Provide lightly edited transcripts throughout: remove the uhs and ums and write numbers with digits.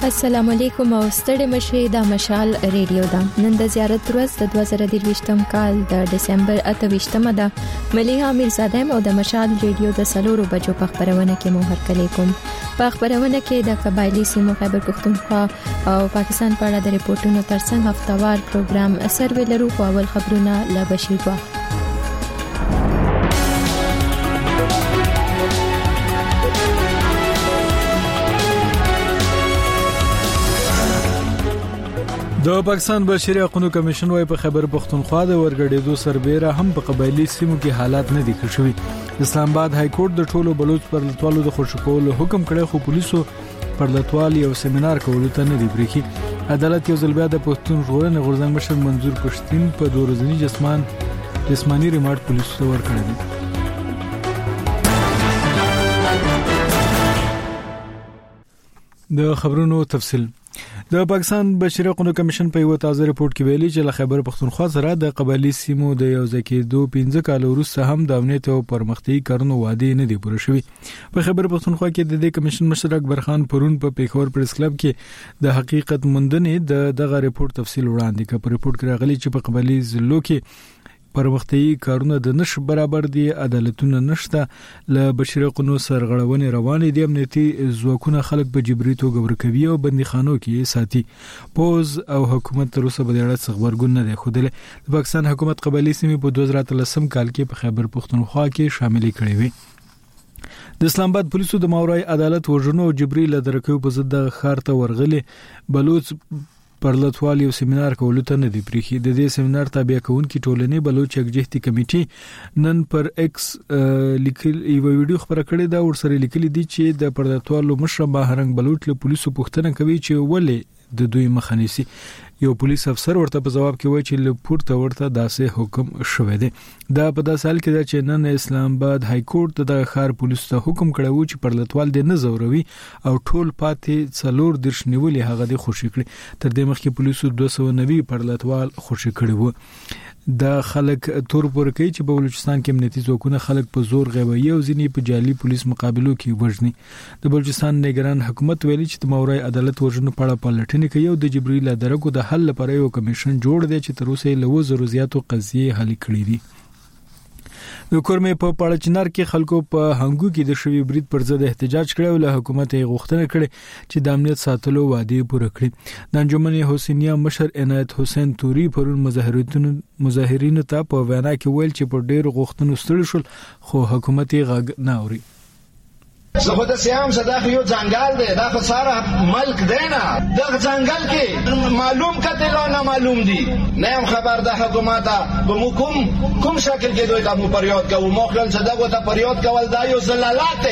السلام علیکم او ستړي مشه د مشال ریډیو دا نن د زیارت ورځ د 2023م کال د ډسمبر 28مه ده مليحه میرزاده او د مشال ریډیو د سلورو بجو په خبرونه کې مو هرکلی کوم په خبرونه کې د قبایلی سیمو خیبر پختونخوا او پاکستان په اړه د ریپورتونو ترڅنګ هفتوار پروګرام سروې لرو په اول خبرونه لا بشیر وا د پاکستان بشري حقوقو کمیشن وايي په خیبر پختونخوا د ورګړېدو سربېره هم په قبایلی سیمو کې حالات نه دي ښه شوي. اسلام آباد های کورټ د ټولو بلوچ پر لټوالو د خوشکولو حکم کړی خو پولیسو پر لټوال یو سیمینار کولو ته نه دی بریښي. عدالت یو ځل بیا د پښتون ژغورنې غورځنګ مشر منظور پښتين په 2 ورځني جسمانی ریماند پولیسو ته ورکړی دی. د خبرونو تفصیل د پاکستان بشري حقوقو کمیشن په یو تازه ریپورت کې ویلي چې له خیبر پختونخوا سره د قبایلی سیمو د یو ځکه 15 کال وروسته هم د امنیت او پرمختګي کارونو وعده نه دی پوره شوی. په خیبر پختونخوا کې د دې کمیشن مشر اکبر خان پرون په پیښور پریس کلب کې د حقیقت موندنې دغه ریپورت تفصیل وړاندې کړ. په ریپورت کې راغلي چې په قبایلی ضلعو کې پرمختګي کارونه د نش برابر دي، عدالتونه نشته، له بشري حقوقو سرغړونې روانې دي، امنیتي ځواکونه خلک په جبري توګه ورکوي او بندیخانو کې ساتي. پوز او حکومت تر اوسه په دې اړه څه خبرګون نه دی خوده. د پاکستان حکومت قبایلی سیمې په 2013 کال کې په خیبر پختونخوا کې شامل کړي وي. د اسلام آباد پولیسو د ماورای عدالت وژنو او جبري لدرکو په ضد د خارته ورغلي بلوچ پر لټوال یو سیمینار کولو ته نه دی پریخي. د دې سیمینار تابع کونکي ټولنې بلوچ یکجهتي کمیټې نن پر ایکس لیکل یو ویډیو خبره کړې ده او سره لیکلي دي چې د پر لټوالو مشر بهرنګ بلوچ له پولیسو پوښتنه کوي چې ولې د دوی مخنیسي. یو پولیس افسر ورته په جواب کې وایي چې لپورته ورته داسې حکم شوی دی. دا په داسې حال کې چې نن اسلام آباد های کورټ د خار پولیس ته حکم کړی و چې پر لټوال دې نه زوروي او ټول پاتې څلور درش نیولې هغه دې خوشی کړي. تر دې مخکې پولیسو 290 پر لټوال خوشی کړي وو. دا خلک تور پور کوي چې په بلوچستان کې امنیتي ځواکونه خلک په زور غیبوي او ځینې په جعلي پولیس مقابلو کې وژني. د بلوچستان نگران حکومت ویلي چې د ماورای عدالت وژنو په اړه پلټنې کوي او د جبريل درکو د حل لپاره یو کمیشن جوړ دی چې تر اوسه له 200 زیاتو قضیې حل کړي دي. د کورمې په پاړچنار کې خلکو په هنګو کې د شوی برید پر ضد احتجاج کړی او له حکومت یې غوښتنه کړې چې د امنیت ساتلو وعده پوره کړي. د انجمن حسینیه مشر عنایت حسین توري پرون مظاهرینو ته په وینا کې ویل چې په ډېر غوښتنو ستړي شول خو حکومت یې غږ نه اوري. زه خود سیام صداخ یو ځنګل دی دا خساره ملک دی نه د ځنګل کې معلوم کته نه معلوم دي نه هم خبر ده حکومت به کوم شکل کې دوی ته پریاد کوي مو خپل صداقت ته پریاد کول دا یو زلالات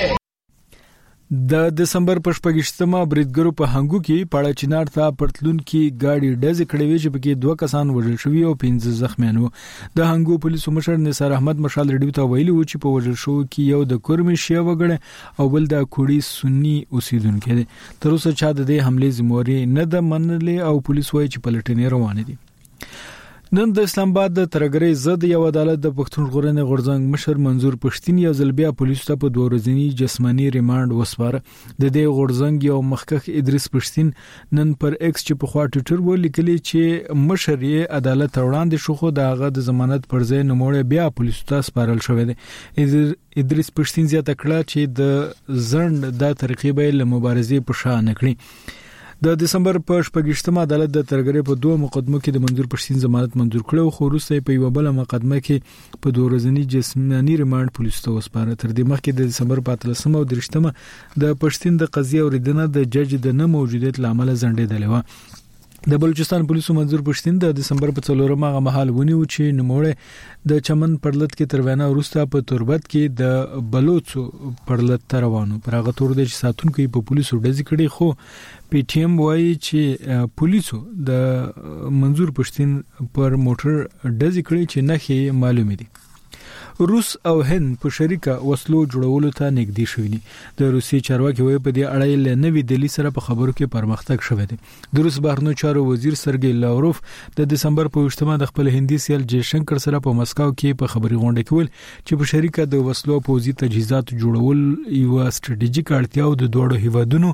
د دسمبر په 28مه بریدګرو په هنګو کې پاړچینار ته پرتلون کې گاډي ډز کړې وی چې پکې 2 کسان وژل شوی او 15 زخمیان وو. د هنګو پولیسو مشر نثار احمد مشال ریډیو ته ویلي و چې په وژل شو کې یو د کورمي شیا وګړي او بل د کوړی سنی اوسیدونکو دي. تر اوسه چا د دې حمله ذمہواری نه د منلې او پولیس وایي چې پلټنې روانه دي. نن د اسلام آباد د ترګری زد یو عدالت د پښتون ژغورنې غورځنګ مشر منظور پښتين یو ځل بیا پولیسو ته په 2 ورځني جسمانی ریماند وسپاره. د دې غورځنګ یو مخکخ ادریس پښتين نن پر ایکس چې په خوا ټویټر ولیکلی چې مشر یې عدالت وړاندې شو خو دغه د ضمانت پر ځای نوموړی بیا پولیسو ته سپارل شوی دی. ادریس پښتين زیاته کړه چې د زند د طریقې به له مبارزې په شان کړی. د دسمبر په 28مه عدالت د ترګری په 2 مقدمو کې د منظور پښتين ضمانت منظور کړو خو وروسته په یو بل مقدمه کې په 2 ورځني جسمانی ریماند پولیسو ته وسپاره. تر دې مخکې د دسمبر په 13مه او 13مه د پښتين د قضیه اوریدنه د جج د نه موجودیت لامل ځنډېدلې و. د بلوچستان پولیسو منظور پښتين د دسمبر په 4مه مهال ونیو چې نوموړی د چمن پرلط کې تر وینا وروسته په توربت کې د بلوچو پرلط روانو پر هغه تور د ساتونکو په پولیسو ډزې کړي خو پی ټی ایم وایي چې پولیسو د منظور پښتين پر موټر ډزې کړي چې نه معلومه دي. روس او هند په شریکه وسلو جوړولو ته نږدې شوي دي. د روسي چارواکي وایي په دې اړه له نوې دلی سره په خبرو کې پرمختګ شوی دی. د روس بهرنیو چارو وزیر سرګی لاوروف د دسمبر په 28مه د خپل هندي سیال جیشنکر سره په مسکو کې په خبري غونډه کې ویل چې په شریکه د وسلو پوزي تجهیزات جوړول یو ستراتیژیک اړتیا او د دوړو هیوادونو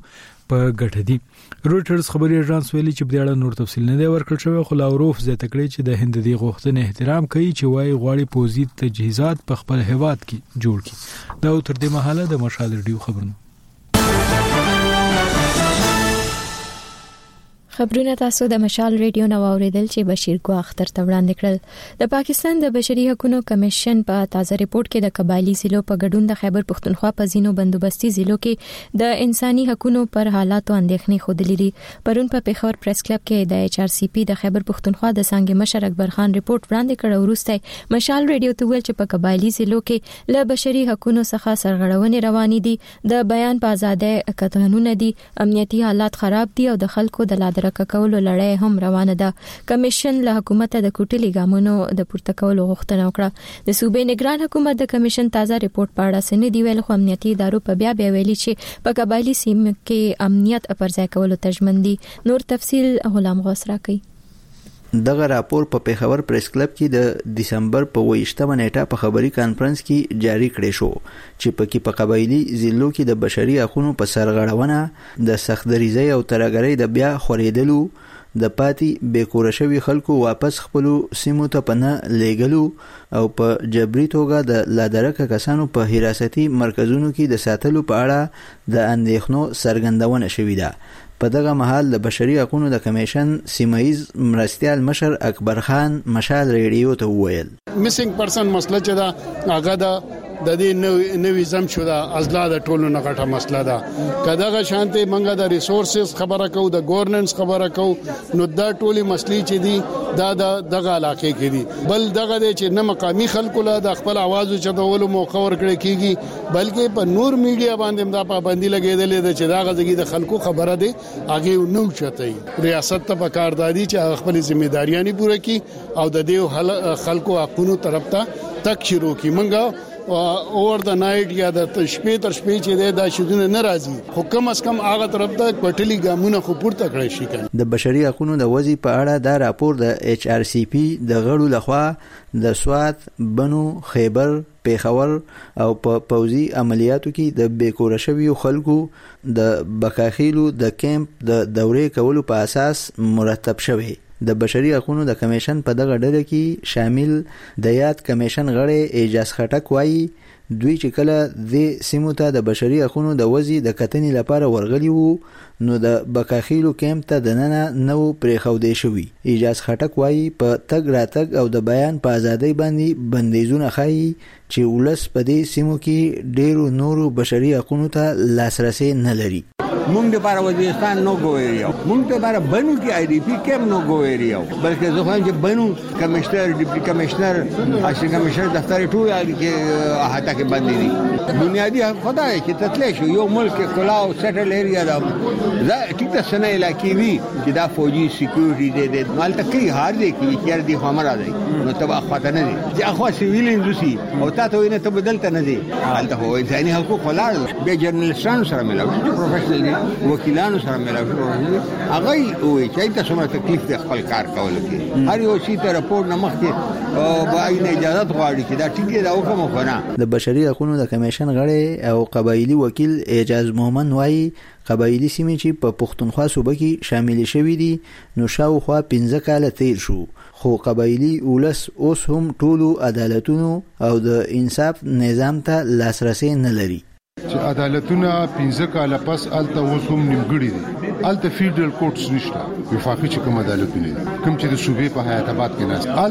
په ګټه دي. رويټرز خبري اژانس ویلي چې په دې اړه نور تفصیل نه دی ورکړل شوی، خو لاوروف زیاته کړې چې د هند دی غوښتنې احترام کوي چې وايي غواړي پوزي تجهیزات په خپل هیواد کې جوړ کړي. دا تر دې مهاله د مشال ریډیو خبرونه. خبرونه تاسو د مشال ریډیو نو اوریدل چې بشیر کو اختر ته وړاندې کړل. د پاکستان د بشري حقوقو کمیشن په تازه ریپورت کې د قبایلی ضلعو په ګډون د خیبر پختونخوا په ځینو بندوبستي ضلعو کې د انساني حقوقو پر حالاتو اندېښنې خوده لري. پرون په پیښور پریس کلب کې د HRCP د خیبر پختونخوا د څنګه مشر اکبر خان ریپورت وړاندې کړ. وروسته مشال ریډیو ته ویل چې په قبایلی ضلعو کې له بشري حقوقو څخه سرغړونې روانې دي، د بیان په ازادۍ قطعونه دي، امنیتي حالات خراب دي او د خلکو د لادرکه کولو لړۍ هم روانه ده. کمیشن له حکومت د کوټلي ګامونو د پورته کولو غوښتنه وکړه. د صوبې نگران حکومت د کمیشن تازه ریپورت په اړه سن دی ویل، خو امنیتي ادارو په بیا ویلي چې په قبایلی سیمه کې امنیت پر ځای کولو تجمن دي. نور تفصیل غلام غوث راکړي. دغه راپور په پیښور پریس کلب کې د دسمبر په 28مه نیټه په خبري کانفرنس کې جاری کړی شو چې پکې په قبایلی ضلعو کې د بشري حقوقو په سرغړونه، د سختدریزۍ او ترهګرۍ د بیا خورېدلو، د پاتې بیکوره شوي خلکو واپس خپلو سیمو ته پناه لیږلو او په جبري توګه د لادرکه کسانو په حراستي مرکزونو کې د ساتلو په اړه د اندېښنو څرګندونه شوې ده. په دغه مهال د بشري حقوقو د کمیشن سیمایي مرستیال مشر اکبر خان مشال ریډیو ته وویل میسنګ پرسن مسله چې دا هغه د دې نوې زم شو دا ازلا د ټولو نه غټه مسله ده. کداغه شانته منګه د ریسورسز خبره کو، د ګورننس خبره کو، نو دا ټولي مسلې چې دي دا دغه علاقې کې دي. بل دغه چې نه مقامی خلکو له د خپل आवाज چتولو موقع ورکړي کیږي، بلکې په نور میډیا باندې دا پابندي لګیدلې ده چې دا غږی د خلکو خبره ده هغه نو چتای. ریاست ته پکاردادي چې خپل ځمېداریاں پوره کړي او د دې خلکو حقوقو طرف ته تک شروع کی. منګه اور د نایټ یا د شپې تر شپې چې دا شودونه ناراضي، خو کم از کم هغه طرف ته پټلي ګامونه خو پورته کړی شي. د بشري حقوقو د وضعي په اړه دا راپور د HRCP د غړو لخوا د سوات، بنو، خیبر، پیښور او په پوزي عملیاتو کې د بیکوره شویو خلکو د بکاخیلو د کیمپ د دورې کولو په اساس مرتب شوی. د بشري حقوقو د کمیشن په دغه ډله کې شامل د یاد کمیشن غړي اعجاز خټک وایي دوی چې کله د سیمو ته د بشري حقوقو د وضعي د کتنې لپاره ورغلي وو نو د بکاخیلو کیمپ ته دننه نو پریخودې شوی. اعجاز خټک وایي په تګ راتګ او د بیان په ازادۍ باندې بندیزونه خایي چې ولس په دې سیمو کې ډیرو نورو بشري حقوقو ته لاسرسي نه لري. مونږ د بار وزیرستان نو ګویریو، مونږ د بار بنو کې IDP کم نو ګویریو، بلکې زه خو چې بنو کمشنر، ډیپټي کمشنر، اساسي کمشنر دفتر ټول کې احاطه کې باندې دي. بنیادی حق خدای چې تطلیع شو یو ملک کلاو سټل ایریا دا ټیک ته سنه علاقې وی چې دا فوجي سکیورټي دې مال تکي هار دي کې چیر دي همرا دي نو تبع خاطر نه دي چې اخو سیویل انډستری او تاسو یې نه تبدلته نه دي حالته هو انساني حقوق ولاړ به جرنالستانو سره ملاوي، پروفیشنل وکیلانو سره ملاوي، هغه وي چې تاسو مته تکلیف د خپل کار کول کې هر یو شي ته راپور نه مخکې او باید اجازه غواړي چې دا ټیک دی دا حکم وکړه. د بشري حقوقو د کمیشن غړي او قبایلی وکیل اعجاز مومن وایي قبایلی سیمې چې په پښتونخوا صوبه کې شامل شوي دي نو شاوخوا 15 کاله تیر شو، خو قبایلی ولس اوس هم ټولو عدالتونو او د انصاف نظام ته لاسرسي نه لري. چې عدالتونه 15 کاله پس الته اوس هم نیمګړي دي، الته فیډرل کورټس نشته، وفاقي چې کوم عدالتونه دي کوم چې د صوبې په حیات آباد کې نه،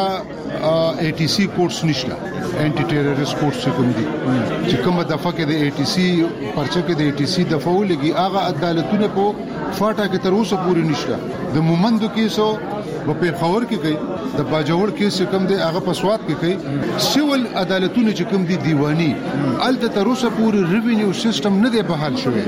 الته ATC کورټس نشته، انټي ټیرریست کورټس کوم دي چې کومه دفعه کې د ATC پرچه کې د ATC دفعه ولګي هغه عدالتونه په فاټا کې تر اوسه پورې نشته. د مومندو کیسو په پیښور کې کوي، د باجوړ کیس کوم دی هغه په سوات کې کوي، سیول عدالتونه چې کوم دي دیوانی الته تر اوسه پورې ریوینیو سیستم نه دی بحال شوی.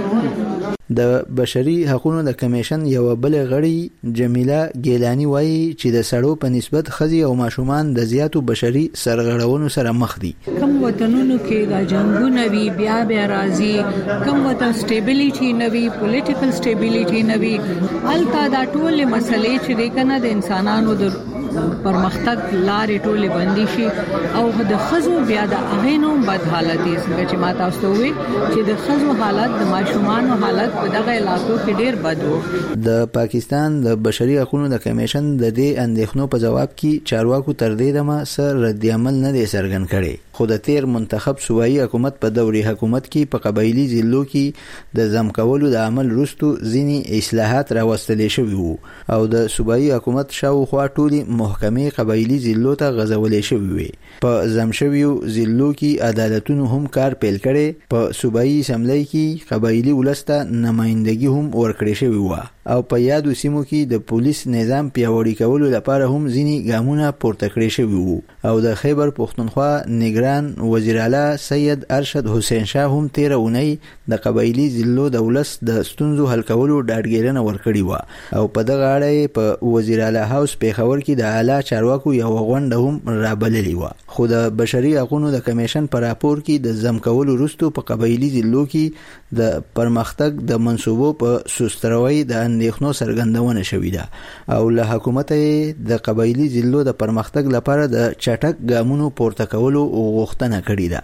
د بشري حقوقو د کمیشن یو بل غړي جمیله ګیلانی وایي چې د سړو په نسبت خزي او ماشومان د زیاتو بشري سرغړونو سره مخ دي. کوم وطنونو کې د جنگونو وی بیا راځي، کوم وطن سټیبিলিټي نوي، پولیټیکل سټیبিলিټي نوي، الته دا ټول مسلې چې د کنه د انسانانو د پرمختګ لارې ټولې بندي شي او د خزو بیا د اغینو بد حالت دي څنګه چې ما تاسو ته وی چې د خزو حالت د ماشومان حالت په دغه علاقو کې ډیر بد وو. د پاکستان د بشري حقوقو د کمیشن د دې اندېښنو په جواب کې چارواکو تر دې دمه سر رد عمل نه دی څرګند کړی، خو د تیر منتخب صوبایي حکومت په دوري حکومت کې په قبایلی ضلعو کې د ضم کولو د عمل وروسته ځینې اصلاحات راوستل شوي وو او د صوبایي حکومت شاوخوا ټولې محکمې قبایلی ضلعو ته غځولې شوې وي. په ضم شویو ضلعو کې عدالتونو هم کار پیل کړي، په صوبایي اسمبلی کې قبایلی ولسته نمائندګي هم ورکړې شوې وه او په یادو سیمو کې د پولیس نظام پیاوړي کولو لپاره هم ځینې ګامونه پورته کړي شوي وو او د خیبر پښتونخوا نگران وزیر اعلی سید ارشد حسین شاه هم 13 اونۍ د قبایلی ضلعو د ولس د ستونزو حل کولو ډاډګیرنه ورکړې وه او په دغه اړه په وزیر اعلی هاوس پیښور کې د اعلی چارواکو یو غونډه هم رابللې وه. خو د بشري حقوقو د کمیشن په راپور کې د ضم کولو وروسته په قبایلی ضلعو کې د پرمختګ د منصوبو په سستروي د اندېښنو څرګندونه شوې ده او له حکومت د قبایلی ضلعو د پرمختګ لپاره د چټک ګامونو پورته کولو غوښتنه کړې ده.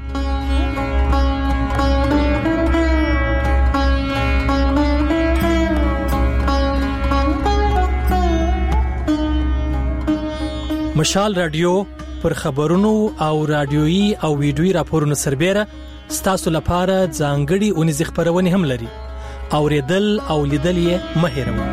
مشال رادیو پر خبرونو او رادیويي او ویډیويي راپورونو سربېره ستاسو لپاره ځانګړي اونیز خبرونه هم لري. اوریدل او لیدل یې مه هېروئ.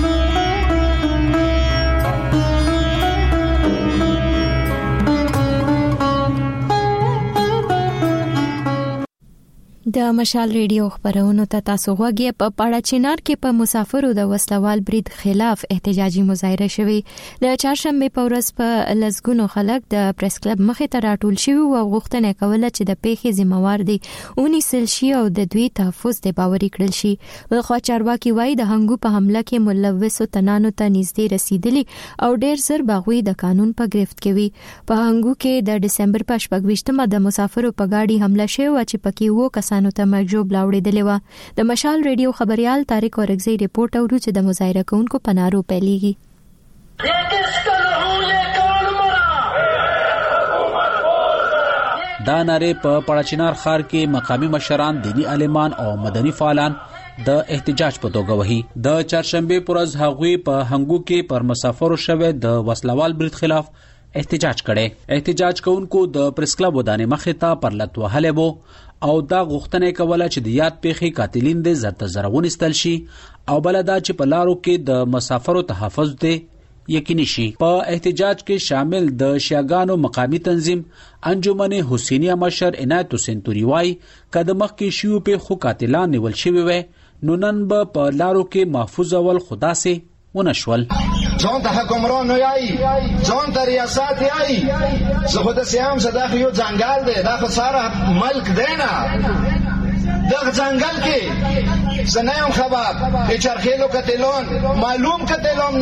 د مشال ریډیو خبرونو ته تاسو غوږی په پاړه چینار کې په مسافرو د وسلوال برید خلاف احتجاجي مظاهره شوه. د چهارشنبه په ورځ په لزګونو خلک د پریس کلب مخې ته راټول شوي او غوښتنه کوله چې د پیښې ذمہوار دي ونیسل شي او د دوی تحفظ د باوري کړل شي. خو چارواکي وایي د هنګو په حمله کې ملوث تنانو ته نږدې رسیدلی او ډېر زر باغوي د قانون په گرفت کې وي. په هنګو کې د دسمبر په 28مه د مسافرو په گاډي حمله شوه چې پکې وو کسانو ته مرجوب لاوړېدلې و. د مشال ریډیو خبريال طارق اورګزی ریپورت اورو چې د مظاهره کوونکو پنارو پیلېږي. دا ناره په پړاچینار ښار کې مقامی مشران، دینی عالمان او مدني فعالان د احتجاج په توګه وهي. د چهارشنبه پر ورځ هغوی په هنګو کې پر مسافرو شوه د وسلوال برید خلاف احتجاج کړي. احتجاج کوونکو د پریس کلب ودانې مخې ته پر لټ وهلې وو او دا غوښتنه کوله چې د یاد پیښې قاتلین د زرته زرغون استل شي او بلدا چې په لارو کې د مسافرو تحفظ دي یقیني شي. په احتجاج کې شامل د شیعاګانو مقامی تنظیم انجمن حسینیه مشر عنایت حسین توری وای کده مخ کې شیو په خو قاتلان نیول شوی وي نو نن به په لارو کې محفوظ اول خدا سي ونشول. ځان ته حکمران نه یای، ځان ته ریاست یای، زه خو د سیام صداخ یو ځنګل دی، دا خو ساره ملک دی نه. دغه ځنګل کې زنایم خبر چې چرخېلو کتلون معلوم کتلون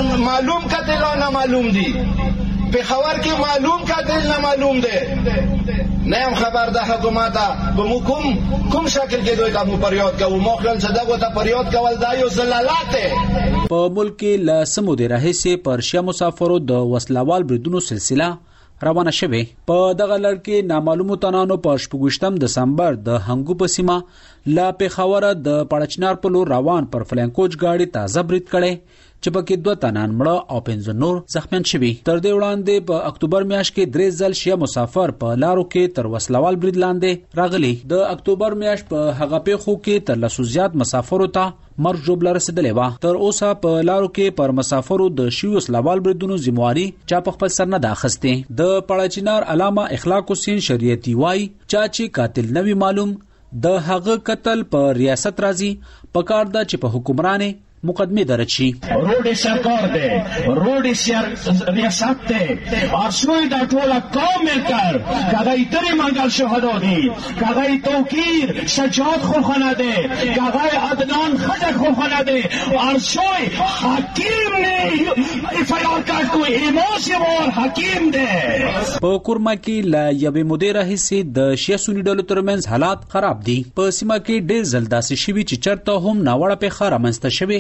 نه معلوم دي، پیښور کې معلوم کتل نه معلوم دي. نیم خبر د حکومت به مو کوم شکل کې دوی ته مو پریاد کوو مخل صدقو ته پریاد کول دا یو زلالات په ملک کې لاسمو د راهسه پرشیا مسافرو د وسلوال بریدونو سلسله روانه شوه. په دغه لړ کې نامعلومو تنانو په 28 دسمبر د هنګو په سیمه لا پیښور د پړچنار په لور روان پر فلانکوچ گاډي تازه برید کړي چې پکې 2 تنان مړه او 15 نور زخمیان شوي. تر دې وړاندې په اکتوبر میاشت کې 3 ځل شیا مسافر په لارو کې تر وسلوال برید لاندې راغلي. د اکتوبر میاشت په هغه پیښو کې تر 200 زیات مسافرو ته مرګ جوړ رسیدلې و. تر اوسه په لارو کې پر مسافرو د شیو وسلوال بریدونو ذمہواری چا په خپل سر نه داخسته. د پړچینار علامه اخلاق حسین شریعتی وای چا چې قاتل نوی معلوم د هغه قتل په ریاست راځي پکار دا چې په حکمرانه مقدمه درج شي. روډ سرکار دی، روډ ریاست دی اور شوی دا ټول قوم ملکر کاغی تری منگل شهدا دی، کاغی توقیر سجاد خوخانه دی، کاغی عدنان خجک خوخانه دی اور شوی حکیم نے افیار کرد کو ایماس وار حکیم دی. په کورما کې لا یوه مدیره حصے د شیعه سنی ډلو ترمنځ حالات خراب دي. په سیمه کې ډېر زلداسي شوی چې چرته هم ناوړه په خار منځته شوی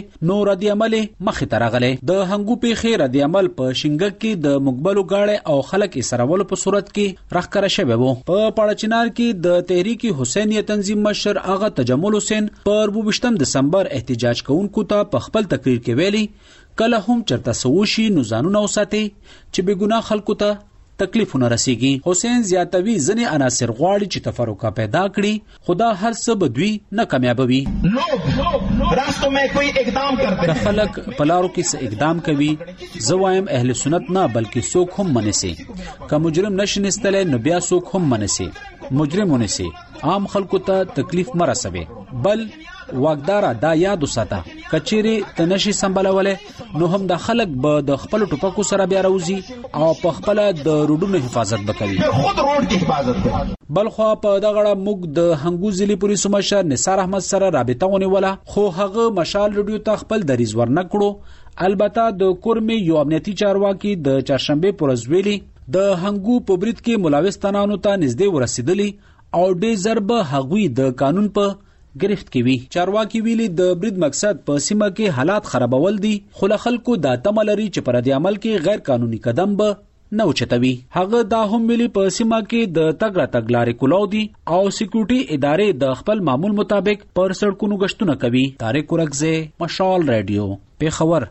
نو رد عمل مخې ته راغلی. د هنګو پیښې رد عمل په شینګک کې د مقبلو گاړې او خلک اسرولو په صورت کې راخکاره شوی وو. په پاړچنار کې د تحریک حسینیه تنظیم مشر آغا تجمل حسین پر 22 دسمبر احتجاج کوونکو ته په خپل تقریر کې ویلي کله هم چرته سوشي نو ځانونه وساتي چې بے ګناه خلکو ته تکلیفونه رسیږي. حسین زیاتوي ځنې عناصر غواړي چې تفرقه پیدا کړي، خدا هر څه بدوي نه کامیابوي. راستو میں کوئی اقدام کرتے ہیں، خلک پلارو کې څه اقدام کوي. زه وایم اهل سنت نه بلکې څوک هم منسي. که مجرم نشنستله نو بیا څوک هم منسي. مجرم ونسي، عام خلکو ته تکلیف مرسوي. بل واقدارا دا یاد وساته کچيري تنشي سمبالوله نو هم د خلک به د خپل ټوپکو سره بیا راوځي او په خپل د روډونو حفاظت وکوي. خود روډ کی حفاظت کوي. بل خو په دغه موږ د هنګو ضلع پولیس مشر نثار احمد سره رابطه ونیوله، خو هغه مشال رادیو ته خپل دریز ورنکړو. البته د کورمي یو امنیتي چارواکي د چهارشنبه پرز ویلي د هنګو په برید کې ملاوس تنانو ته نږدې ورسېدلی او ډېر ضرب هغوی د قانون په گرفت کې وی. چارواکي ویلي د برید مقصد په سیمه کې حالات خرابول دي، خو خلکو د تملري چې پر دې عمل کې غیر قانوني قدم به نه اوچتوي. هغه دا هم ویلي په سیمه کې د تګ راتګ لارې کلاو دي او سکیورټي ادارې د خپل معمول مطابق پر سړکونو گشتونه کوي. طارق ورکزه، مشال رادیو، پیښور.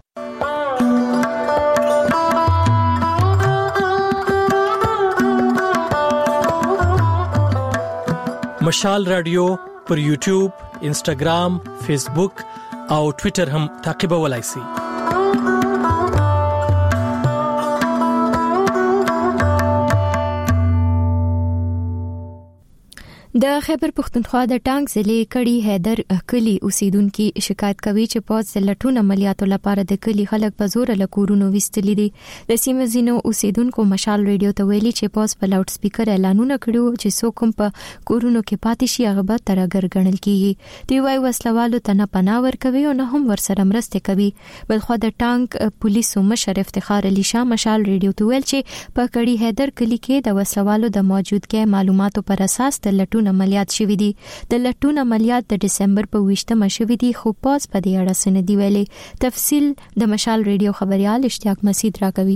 مشال رادیو پر یوټیوب، انسټاګرام، فیسبوک او ټوئیټر هم تعقیبولای شئ. د خیبر پختونخوا د ټانک ضلع کړي حیدر کلی اوسیدونکو شکایت کوي چې پوز لټون عملیاتو لپاره د کلی خلک په زور له کورونو وستلي دي. د سیمې زینو اوسیدونکو مشال رادیو ته ویلي چې پوز په لاوډ سپیکر اعلانونه کړو چې څوک هم په کورونو کې پاتې شي هغه به ترګر ګڼل کیږي. دی وايي وسلوالو ته نه پناه ورکوي او نه هم ورسره مرسته کوي. بلخو د ټانک پولیسو مشر افتخار علي شاه مشال رادیو ته ویل چې په کړي حیدر کلی کې د وسلوالو د موجودګۍ معلوماتو پر اساس د لټون عملیات شوي دي. د لټون عملیات د دسمبر په 20 شوي دي، خو پاس په دې اړه سندي ویلي. تفصیل د مشال رادیو خبريال اشتیاق مسعود راکوي.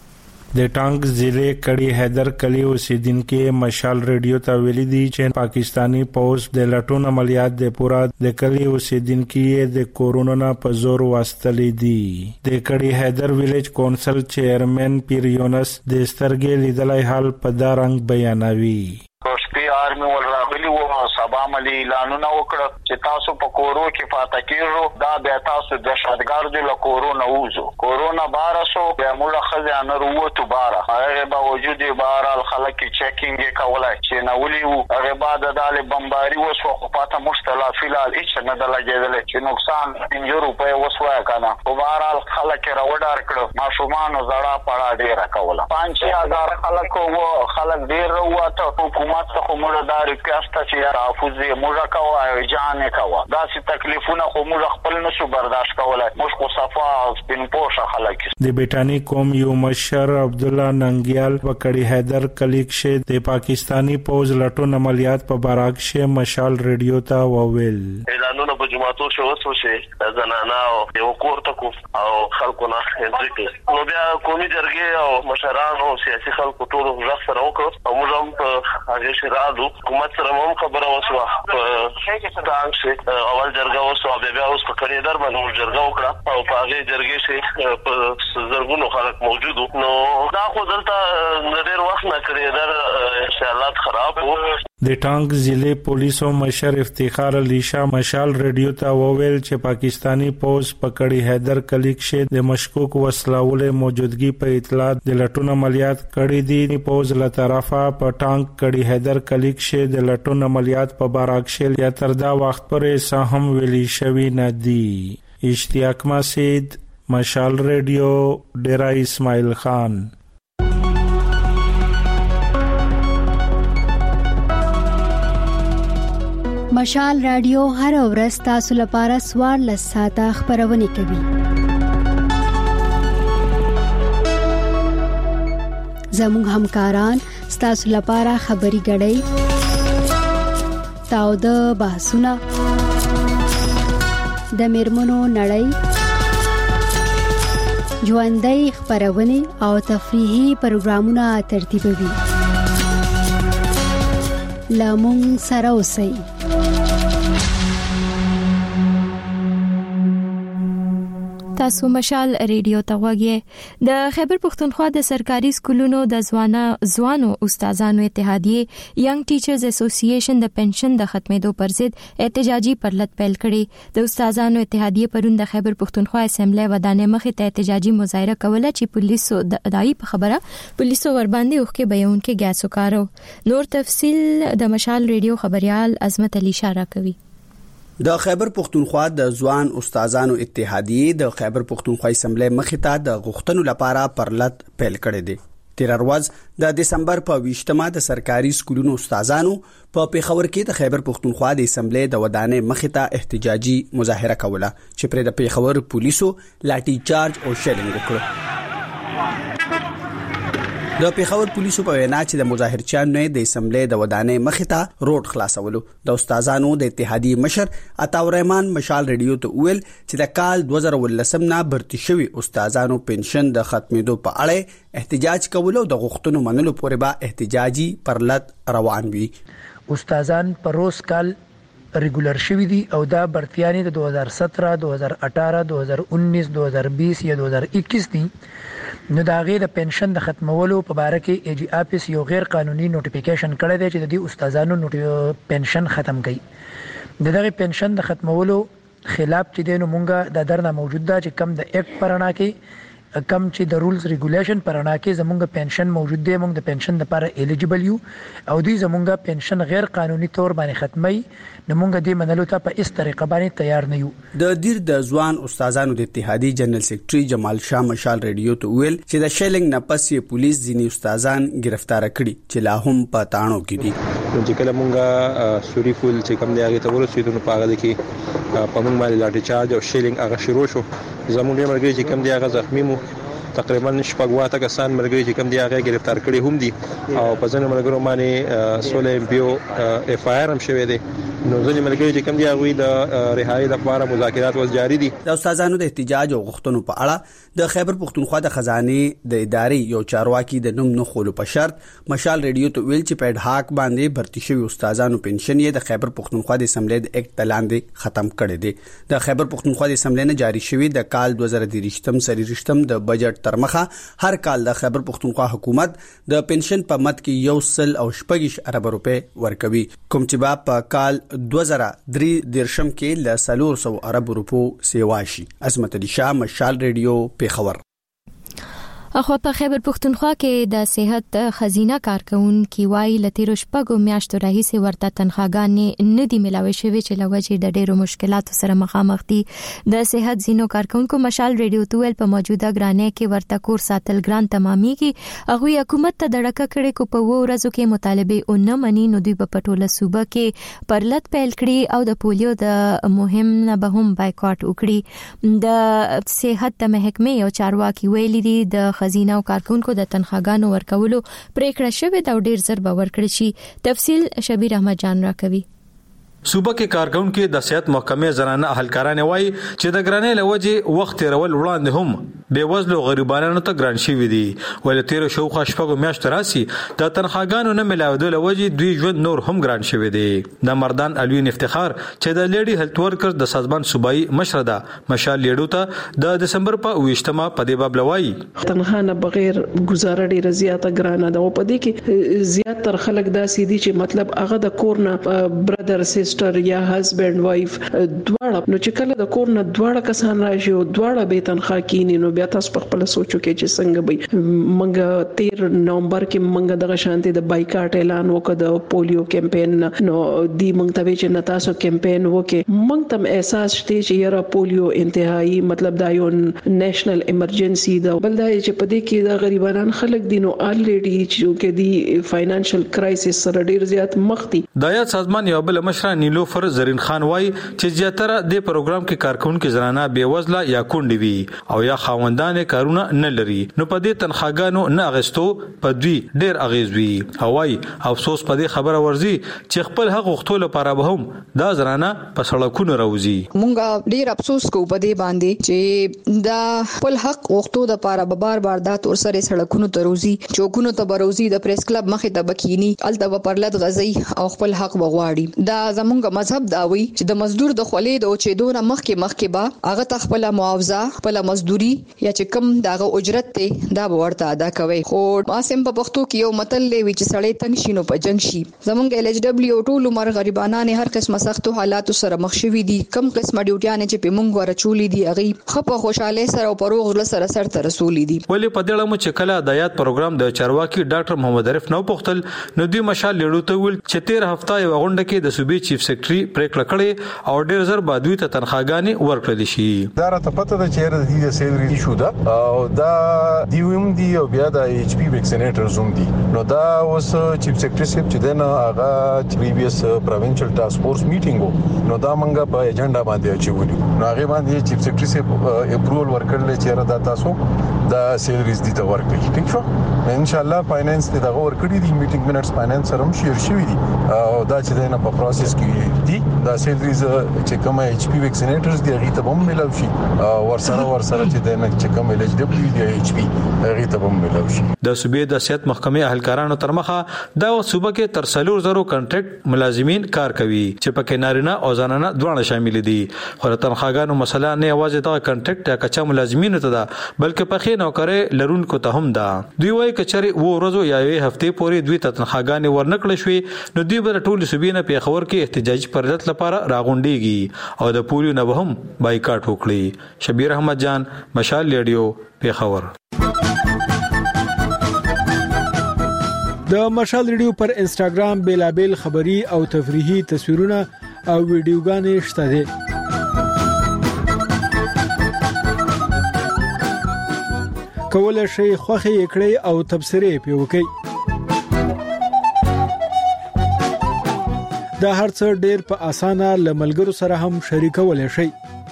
د ټانک ضلع کړي حیدر کلی اوسیدونکو مشال رادیو ته ویلي دي چې پاکستانی پولیس د لټون عملیات د پورا د کلی اوسیدونکو د کورونا په زور واستلې دي. د کړي حیدر ویلیج کونسل چیرمن پیر یونس د سترګې لیدلای حال په دا رنګ بیانوي. آرمی ول راغلی وو سبا ملي اعلانونه وکړه چې تاسو په کورو کې فاتح کیږو، دا بیا تاسو د شادګار د کورونا وځو کورونا بارسو بیا موږ خزانه وروته بار هغه باوجود بار خلک چیکینګ کولای چې نو ولي هغه بعد د بمباری وسو خو پاته مشتلا فلال هیڅ نه د لګیدل چې نقصان 5 روپے وسوای کنه په بار خلک راوډار کړو ماشومان زړه پړا ډیر کوله 5000 خلک وو خلک ډیر وروته حکومت ته موږ دا ریکوست چې رافوزي موږ کوو جان کوو دا سي تکلیفونه خو موږ خپل نشو برداشت کولای موږ خو صفا سپین پوش خلک. د بیٹانی قوم یو مشر عبد الله ننګیال وکړي حیدر کلیک شه د پاکستانی پوز لټون عملیات په باراک شه مشال رادیو ته وویل اعلانونه په جماعتو شو وسو شه زنانا او یو کورته کو او خلکو نه ځکه نو بیا قومي جرګې او مشران او سیاسي خلکو ټول ځخ سره وکړو او موږ هم په هغه شرادو حکومت سره هم خبره وسوه په ټانک شه اول جرګه وسو بیا اوس په کړي در باندې جرګه وکړه او په هغه جرګې شه په زرګونو خلک موجود نو دا خو دلته ډېر وخت نه کړی در حالات خراب وو. د ټانک ضلع پولیسو مشر افتخار علي شاه مشال رادیو ته وویل چې پاکستانی پولیس پکړی حیدر کلیک شه د مشکوک وسلهولې موجودګي په اطلاع د لټون عملیات کړي دي. پولیس له طرفه په ټانک کړي حیدر کلیک شه د لټون عملیات په باراک شه یا تر دا وخت پورې سهم ویلي شوی نه دي. اشتیاق مسعود، مشال رادیو، ډیرا اسماعیل خان. مشال رادیو هر ورځ تاسو لپاره 14 ساعته خبرونه کوي. زموږ همکاران تاسو لپاره خبري غړي تاو د بحثونه د میرمنو نړۍ ژوندۍ خبرونه او تفریحي پروګرامونه ترتیبوي. لامون سره اوسئ. تاسو مشال ریډیو ته غوږی. د خیبر پختونخوا د سرکاري سکولونو د ځوانو استادانو اتحادیه ینګ ټیچرز اسوسییشن د پنشن د ختمېدو پر ضد احتجاجي پرلط پیل کړي. د استادانو اتحادیه پرون د خیبر پختونخوا اسمبلی ودانې مخې ته احتجاجي مظاهره کوله چې پولیسو د اداري په خبره پولیسو ور باندې اوخکې بیانونکو ګیاسو کارو. نور تفصيل د مشال ریډیو خبريال عظمت علي اشاره کوي. د خیبر پختونخوا د ځوان استادانو اتحادیه د خیبر پختونخوا اسمبلی مخې ته د غوښتنو لپاره پرلط پیل کړی دی. تیر ورځ د دسمبر په 20مه د سرکاري سکولونو استادانو په پیښور کې د خیبر پختونخوا د اسمبلی د ودانې مخې ته احتجاجي مظاهره کوله چې پر د پیښور پولیسو لاټي چارج او شیلینګ وکړ. د پیښور پولیسو په وینا چې د مظاهرچیانو د اسمبلی د ودانې مخې ته روډ خلاصولو. د استادانو د اتحادیې مشر عطاء الرحمن مشال ریډیو ته ویل چې د کال 2019 نه برتی شوی استادانو پنشن د ختمېدو په اړه احتجاج کول او د غوښتنو منلو پورې به احتجاجي پرلط روان وي. استادان پر روز کال ریګولر شوی دي او دا برتیانی د 2017 2018 2019 2020 یا 2021 دي. نو دا غیر د پنشن د ختمولو په اړه کې ایجی اپس یو غیر قانوني نوټیفیکیشن کړی دی چې د دې استادانو پنشن ختم کړي. دغه پنشن د ختمولو خلاف چې دینو مونږه د درنه موجود ده چې کم د اکټ پرانا کې کم چې د رولز ریګولیشن پرانا کې زمونږ پنشن موجود دی. مونږ د پنشن لپاره الیجیبل یو او دوی زمونږ پنشن غیر قانوني تور باندې ختمي. نو مونږ دې منلو ته په اس طریقه باندې تیار نه یو. د دیر د ځوان استادانو د اتحادیې جنرال سیکریټري جمال شاه مشال ریډیو ته ویل چې د شیلینګ نه پس پولیس ځینی استادان گرفتار کړي چې لا هم په تاڼو کې دي. چې کله مونږه سوري فول چې کوم دی هغه ته ورسېدو په هغه کې په مونږ باندې لاټي چارج او شیلینګ هغه شروع شو. زموږ مرګري چې کوم دی هغه زخمی مو تقریبا شپږ کسان مرګري چې کوم دی هغه گرفتار کړي هم دي او په ځینو مرګرو باندې 16 ام پی او اف آی آر هم شوی دی. نو ځینې مرګري چې کوم دی هغه د رهایی لپاره مذاکرات ول جاری دي. د استادانو د احتجاج او غوښتنو په اړه د خیبر پختونخوا د خزانه د ادارې یو چارواکي د نوم نه خولو په شرط مشال ریډیو ته ویل چې په ډاک باندې برتی شوی استادانو پنشن یې د خیبر پختونخوا د اسمبلی د اکټ لاندې ختم کړی دی. د خیبر پختونخوا د اسمبلی نه جاری شوی د کال 2023 سری د بجټ تر مخه هر کال د خیبر پختونخوا حکومت د پنشن په مد کې 1.6 ارب روپے ورکوي کوم چې په کال 2023 کې ل 400 ارب روپو سیوا شي. عظمت علي شاه مشال ریډیو پیښور. اخو په خیبر پختونخوا کې د صحت خزینه کارکونکو وایي لتیرو شپږو میاشتو راهیسې ورته تنخواګانې نه دی ملاوي شوی چې لوجه د ډیرو مشکلاتو سره مخامخ دي. د صحت زینو کارکونکو مشال ریډیو تویل په موجوده ګرانه کې ورته کور ساتل ګران تماميږي. هغه حکومت ته دړکه کړي کو په ورځو کې مطالبه او نه مني. نو دوی په پټوله صوبه کې پرلط پیل کړي او د پولیو د مهم نه به هم بایکاټ وکړي. د صحت د محکمې او چارواکي ویلي دي د خزینه او کارکونکو د تنخواګانو ورکولو پریکړه شوې دا ډیر زر به ورکړي شي. تفصیل شبیر احمد جان راکوي. صوبه کې کارکونکو د صحت محکمې زنانه اهلکارانه وایي چې د ګرانې لوجه وخت رول وړاندې هم به وزلو غریبانو ته ګران شي وي دي. ول تیر شو خشپغو میاشت راسي د تنخواګانو نه ملاوي لوجه دوی ژوند نور هم ګران شي دي. د مردان الوین افتخار چې د لیډي هیلث ورکرز د سازمان صوبایي مشرده مشال لیډو ته د دسمبر په 20مه په دې باب لوي تنخوا نه بغیر گزاره ډیره زیاته ګرانه ده او په دې کې زیات تر خلک داسې دي چې مطلب هغه د کورنه برادر سیستر یا هسبند وایف دواړه نو چې کله د کور نه دواړه کسان راشي او دواړه به تنخوا کینی نو بیا تاسو په خپل سوچو کې چې څنګه به منګه 13 نومبر کې منګه دغه شانتي د بایکاټ اعلان وکړ د پولیو کمپاین نو دی منګ ته چې نتاسو کمپاین وکړي منګ تم احساس شته چې یاره پولیو انتهایی مطلب دا یو نېشنل ایمرجنسي دا بل دا چې په دې کې د غریبانان خلک دي نو الریډي چې دی فاینانشل کرایسس سره ډیر زیات مخ دي. د یاد سازمان یو بل مشر نیلوفر زرین خان وای چې زیاتره د پروګرام کې کارکونکو زنانه بیوزله یا کونډې وي او یا خاوندان کارونه نه لري نو په دې تنخواګانو نه اغستو په دوی ډېر اغیز وي هوای افسوس په دې خبره ورزي چې خپل حق غوښتلو لپاره به هم دا زنانه په سړکونو راوځي مونږ ډېر افسوس کوو په دې باندې چې دا خپل حق غوښتو د لپاره به بار دا تور سره سړکونو ته روزي چوکونو ته بروزي د پریس کلب مخې ته بکینی الته پرلط غزي او خپل حق بغواړي دا زمونږ مذهب دا وی چې د مزدور د خولې د اوچېدو نه مخکې با هغه ته خپل معاوضه خپل مزدوري یا چې کم داغه اجرت ته دا ورته ادا کوي خو ماسم په پښتو کې یو متل لوي چې سړی تنگ شینو په جنگ شي زمونږ LHW ټول عمر غریبانان هر قسمه سختو حالات سره مخ شوي دي کم قسمه ډیوټیان چې په مونږ ورچولې دي هغه خپه خوشاله سره او پروغ سره سر ته رسولې دي ولې په دې لمو چې کله د یاد پروګرام د چارواکي ډاکټر محمد عارف نو پختل نو دوی مشال لیړو ته ول چې 13 هفته یو غونډه کې د صوبې چیف سیکریټري پریکړه کړې او ډېر زر بعد دوی ته تنخواګانې ورکړل شي دا راته پته ده چې د دې سیلري ایشو ده او دا دیوم دی او بیا د HP ویکسینیټرز هم دي نو دا اوس چیف سیکریټري صاحب چې دنه هغه پریویس پروینشل ټاسک فورس میټینګ نو دا منګه په ایجنډا باندې اچولو نو هغه باندې چیف سیکریټري صاحب اپروول ورکړل چې را دا تاسو دا سیلریز دي ته ورکړي ٹھیک شو ان شاء الله فاینانس ته دا ورکړي دي میټینګ منټس فاینانس سره هم شیر شوی دي او دا چې دنه په پروسس کې دي دا سیلریز چې کوم HP ویکسینیټرز دی هغه ته هم ملو شي ورسره چې دنه چې کوم LHW دی HP هغه ته هم ملو شي د صوبې د صحت محکمې اهلکارانو تر مخه دا صوبه کې تر 300 کنټریکټ ملازمین کار کوي چې پکې نارینه او زنانه دواړه شامل دي خو تنخواګانو مسله نه یوازې دا کنټریکټ یا کچا ملازمین ته ده بلکې پخې نوکرې لرونکو ته هم ده دوی وايي کچري و ورځو یا یوې هفته پورې دوی ته تنخواګانې ورنکړې شوې نو دوی به ټول صوبې نه پیښور کې احتجاجي پردت لپاره راغونډيږي او د پولیو نه هم بایکاټ وکړي شبیر احمد جان مشال ریډیو پیښور د مشال ریډیو پر انستګرام بیلابل خبری او تفریحي تصویرونه او ویډیوګانې شته دي کولای شئ خوخه کړئ او تبصره پی وکړئ دا هرڅ ډیر په اسانه لملګرو سره هم شریکولای شئ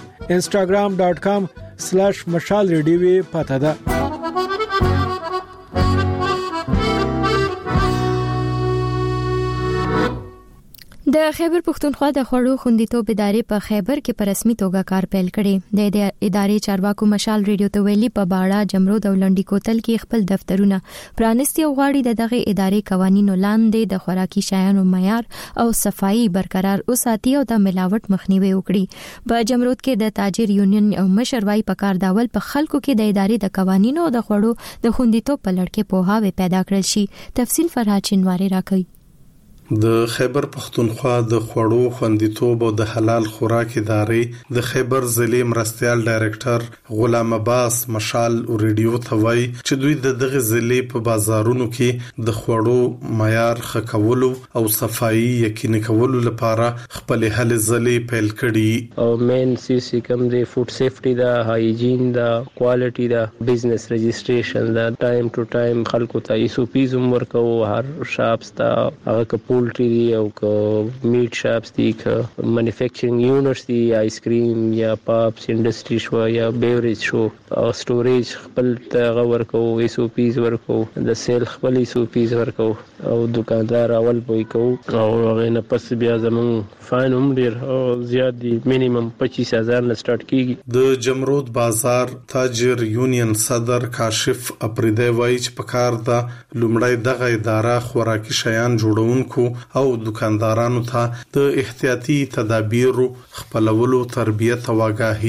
instagram.com/mashalradio پته ده د خیبر پښتونخوا د خوړو خوندیتوب ادارې په خیبر کې په رسمي توګه کار پیل کړي د ادارې چارواکو مشال ریډیو ته ویلي په باړه جمرود او لنډی کوتل کې خپل دفترونه پرانستي او غواړي دغه ادارې قوانینو لاندې د خوراکي شیانو معیار او صفائی برقرار اوساتي او د ملاوت مخنیوي وکړي په جمرود کې د تاجر یونین او مشروي په کار داول په خلکو کې د ادارې د قوانینو او د خوړو د خوندیتوب په لړ کې پوهاوی پیدا کړل شي تفصیل فرهاد چنواری راکوي د خیبر پښتونخوا د خوړو خوندیتوب او د حلال خوراک ادارې د خیبر ضلع مرستيال ډایریکټر غلام عباس مشال ریډیو ته وایي چې دوی د دغه ضلع په بازارونو کې د خوړو معیار ښه کولو او صفائی یقیني کولو لپاره خپل هلې ځلې پیل کړي او مین سی کوم دی فود سیفټي دا هایجین دا کوالټي دا بزنس رجسټریشن دا ټایم ټو ټایم خلکو ته ایسوپیز ورکو هر شاپس ته هغه پولټری دی او میټ شاپس دی ک مانیفیکچرینګ یونټس دی آیس کریم یا پاپس انډستری شو یا بیوریج شو او سټوریج خپل ته ورکو ایسوپیز ورکو د سیل خپل ایسوپیز ورکو او دکاندار اول بوي کو او هغه نه پس بیا زمون فاین هم ډیر زیات دی مینیمم 25000 نه سٹارټ کیږي د جمرود بازار تاجر یونین صدر کاشف اپریدی وایي چې په کار د لومړی دغه اداره خوراکي شیان جوړونکو او دکاندارانو ته د احتیاطي تدابیر خپلولو تربیت او آگاهی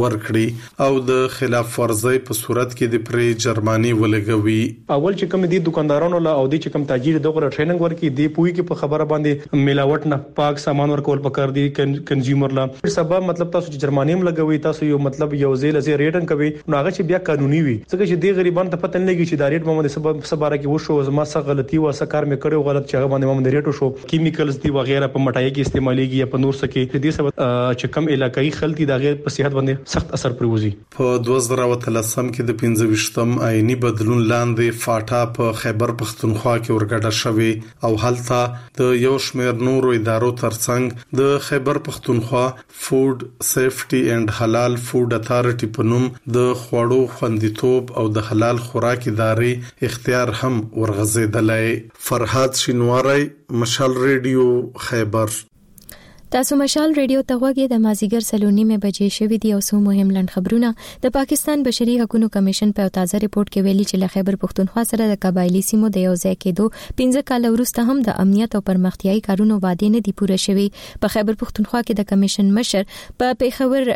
ورکړي او د خلاف ورزي په صورت کې د پرې جرمانی ولګوي اول چې کوم دي دکاندارانو له او دي چې کوم تاجر دغه ټریننګ ورکړي دی پوي کې په خبره باندې ملاوت نه پاک سامان ورکول پکار دي کنزیومر لا سبب مطلب تاسو چې جرمانی هم لګوي تاسو یو مطلب یو ځای لزی ریټن کوي نو هغه چې بیا قانوني وي څنګه چې دی غریبان ته پته نه لګي چې دا ریټ باندې سبب سباره کې وشو زما څه غلطي و څه کار مې کړو غلط چې هغه باندې سیګریټو شو کیمیکلز دی وغیرہ په مټای کې استعماليږي یا په نور څه کې دې سبب چې کم علاقائی خلک د غیر په صحت باندې سخت اثر پروزي. په 2013 کې د 25م آئینی بدلون لاندې فاټا په خیبر پختونخوا کې ورګډه شوې او هلته د یو شمېر نورو ادارو ترڅنګ د خیبر پختونخوا فود سیفټي اینڈ حلال فود اتارټي په نوم د خوړو خوندیتوب او د حلال خوراک ادارې اختیار هم ورغځېدلې. فرحات شینواری، مشال ریډیو، خیبر. تاسو مشال ریډیو ته غوږی د مازیګر سلونی بجې شوې دي او سو مهم لند خبرونه. د پاکستان بشري حقوقو کمیشن په تازه ریپورت کې ویلي چې له خیبر پختونخوا سره د قبایلی سیمو د یو ځای کېدو 15 کال وروسته هم د امنیت او پرمختیايي کارونو وعده نه دي پوره شوې. په خیبر پختونخوا کې د کمیشن مشر په پیښور